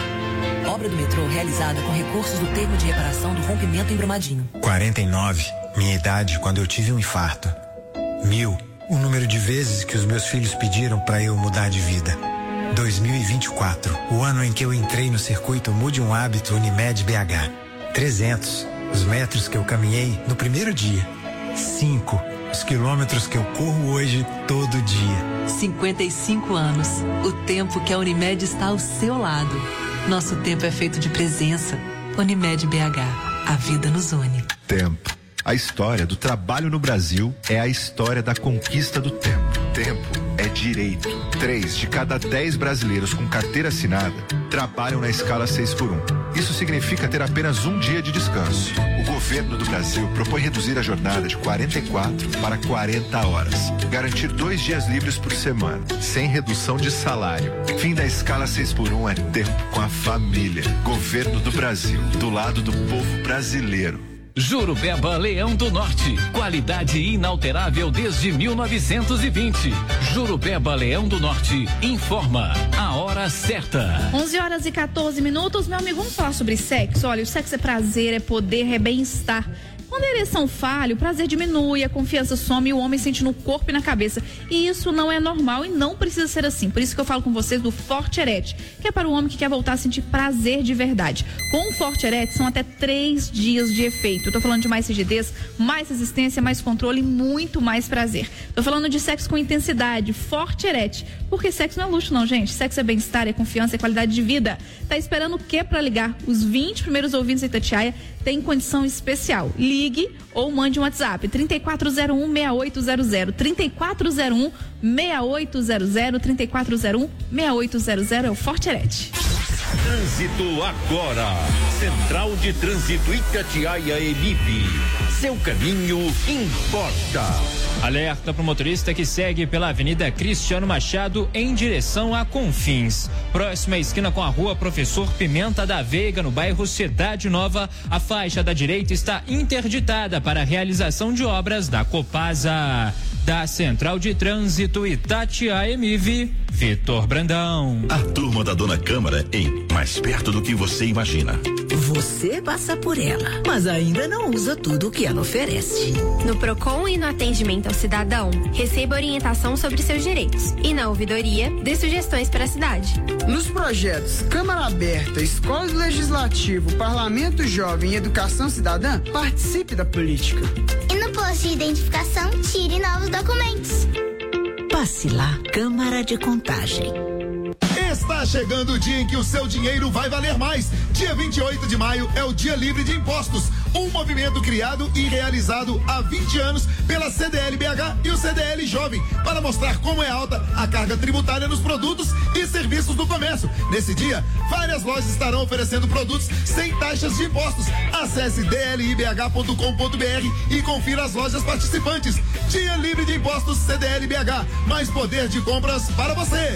Obra do metrô realizada com recursos do termo de reparação do rompimento em Brumadinho. quarenta e nove, minha idade quando eu tive um infarto. Mil, o número de vezes que os meus filhos pediram para eu mudar de vida. dois mil e vinte e quatro, o ano em que eu entrei no circuito Mude um Hábito Unimed B H. trezentos, os metros que eu caminhei no primeiro dia. cinco, os quilômetros que eu corro hoje todo dia. cinquenta e cinco anos, o tempo que a Unimed está ao seu lado. Nosso tempo é feito de presença. Unimed B H, a vida nos une. Tempo. A história do trabalho no Brasil é a história da conquista do tempo. Tempo é direito. Três de cada dez brasileiros com carteira assinada trabalham na escala seis por um. Isso significa ter apenas um dia de descanso. O governo do Brasil propõe reduzir a jornada de quarenta e quatro para quarenta horas. Garantir dois dias livres por semana, sem redução de salário. Fim da escala seis por um é tempo com a família. Governo do Brasil, do lado do povo brasileiro. Jurupeba Leão do Norte, qualidade inalterável desde mil novecentos e vinte. Jurupeba Leão do Norte informa a hora certa. onze horas e quatorze minutos, meu amigo, vamos falar sobre sexo. Olha, o sexo é prazer, é poder, é bem-estar. Quando a ereção falha, o prazer diminui, a confiança some e o homem sente no corpo e na cabeça. E isso não é normal e não precisa ser assim. Por isso que eu falo com vocês do Forte Erete, que é para o homem que quer voltar a sentir prazer de verdade. Com o Forte Erete são até três dias de efeito. Eu tô falando de mais rigidez, mais resistência, mais controle e muito mais prazer. Tô falando de sexo com intensidade, Forte Erete. Porque sexo não é luxo não, gente. Sexo é bem-estar, é confiança, é qualidade de vida. Tá esperando o quê para ligar? Os vinte primeiros ouvintes da Itatiaia têm condição especial. Ligue ou mande um WhatsApp, trinta e quatro zero um, seis oito zero zero, trinta e quatro zero um, seis oito zero zero, trinta e quatro zero um, seis oito zero zero é o Forte Erete. Trânsito agora. Central de Trânsito Itatiaia Emip. Seu caminho importa. Alerta para o motorista que segue pela Avenida Cristiano Machado em direção a Confins. Próxima esquina com a Rua Professor Pimenta da Veiga, no bairro Cidade Nova, a faixa da direita está interditada para a realização de obras da Copasa. Da Central de Trânsito Itatiaia Emiv, Vitor Brandão. A turma da Dona Câmara em Mais Perto do que Você Imagina. Você passa por ela, mas ainda não usa tudo o que ela oferece. No Procon e no atendimento ao cidadão, receba orientação sobre seus direitos. E na ouvidoria, dê sugestões para a cidade. Nos projetos Câmara Aberta, Escola do Legislativo, Parlamento Jovem e Educação Cidadã, participe da política. E no posto de identificação, tire novos documentos. Passe lá, Câmara de Contagem. Está chegando o dia em que o seu dinheiro vai valer mais. Dia vinte e oito de maio é o Dia Livre de Impostos, um movimento criado e realizado há vinte anos pela C D L B H e o C D L Jovem, para mostrar como é alta a carga tributária nos produtos e serviços do comércio. Nesse dia, várias lojas estarão oferecendo produtos sem taxas de impostos. Acesse d l i b h ponto com ponto b r e confira as lojas participantes. Dia Livre de Impostos C D L B H, mais poder de compras para você.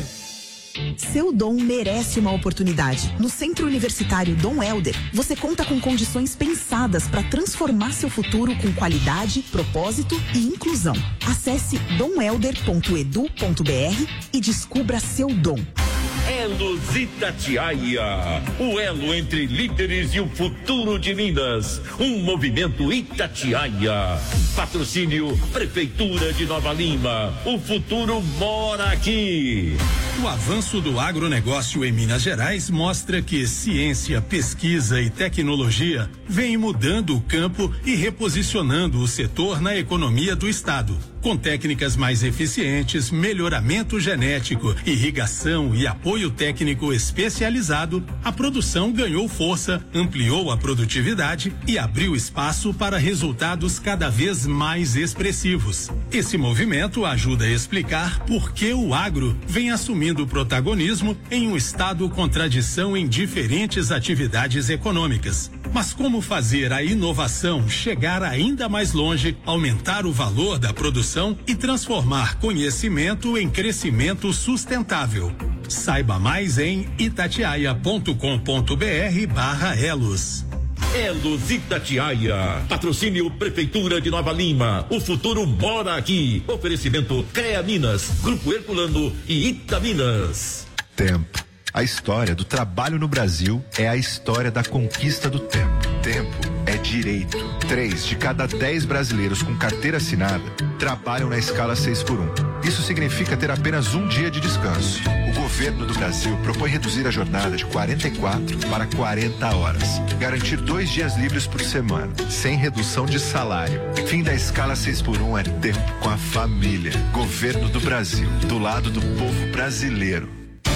Seu Dom merece uma oportunidade. No Centro Universitário Dom Helder, você conta com condições pensadas para transformar seu futuro com qualidade, propósito e inclusão. Acesse dom helder ponto edu ponto b r e descubra seu dom. Elos Itatiaia, o elo entre líderes e o futuro de Minas. Um movimento Itatiaia. Patrocínio Prefeitura de Nova Lima. O futuro mora aqui. O avanço do agronegócio em Minas Gerais mostra que ciência, pesquisa e tecnologia vêm mudando o campo e reposicionando o setor na economia do estado. Com técnicas mais eficientes, melhoramento genético, irrigação e apoio técnico especializado, a produção ganhou força, ampliou a produtividade e abriu espaço para resultados cada vez mais expressivos. Esse movimento ajuda a explicar por que o agro vem assumindo protagonismo em um estado com tradição em diferentes atividades econômicas. Mas como fazer a inovação chegar ainda mais longe, aumentar o valor da produção e transformar conhecimento em crescimento sustentável? Saiba mais em itatiaia ponto com ponto br barra Elos. Elos Itatiaia. Patrocínio Prefeitura de Nova Lima. O futuro mora aqui. Oferecimento CREA Minas, Grupo Herculano e Itaminas. Tempo. A história do trabalho no Brasil é a história da conquista do tempo. Tempo é direito. Três de cada dez brasileiros com carteira assinada trabalham na escala seis por um. Isso significa ter apenas um dia de descanso. O governo do Brasil propõe reduzir a jornada de quarenta e quatro para quarenta horas. Garantir dois dias livres por semana, sem redução de salário. Fim da escala seis por um é tempo com a família. Governo do Brasil, do lado do povo brasileiro.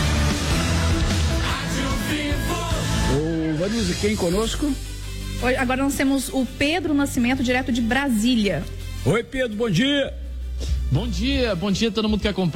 Ô, Vanilza, quem conosco? Oi, agora nós temos o Pedro Nascimento, direto de Brasília. Oi, Pedro, bom dia. Bom dia, bom dia a todo mundo que acompanha.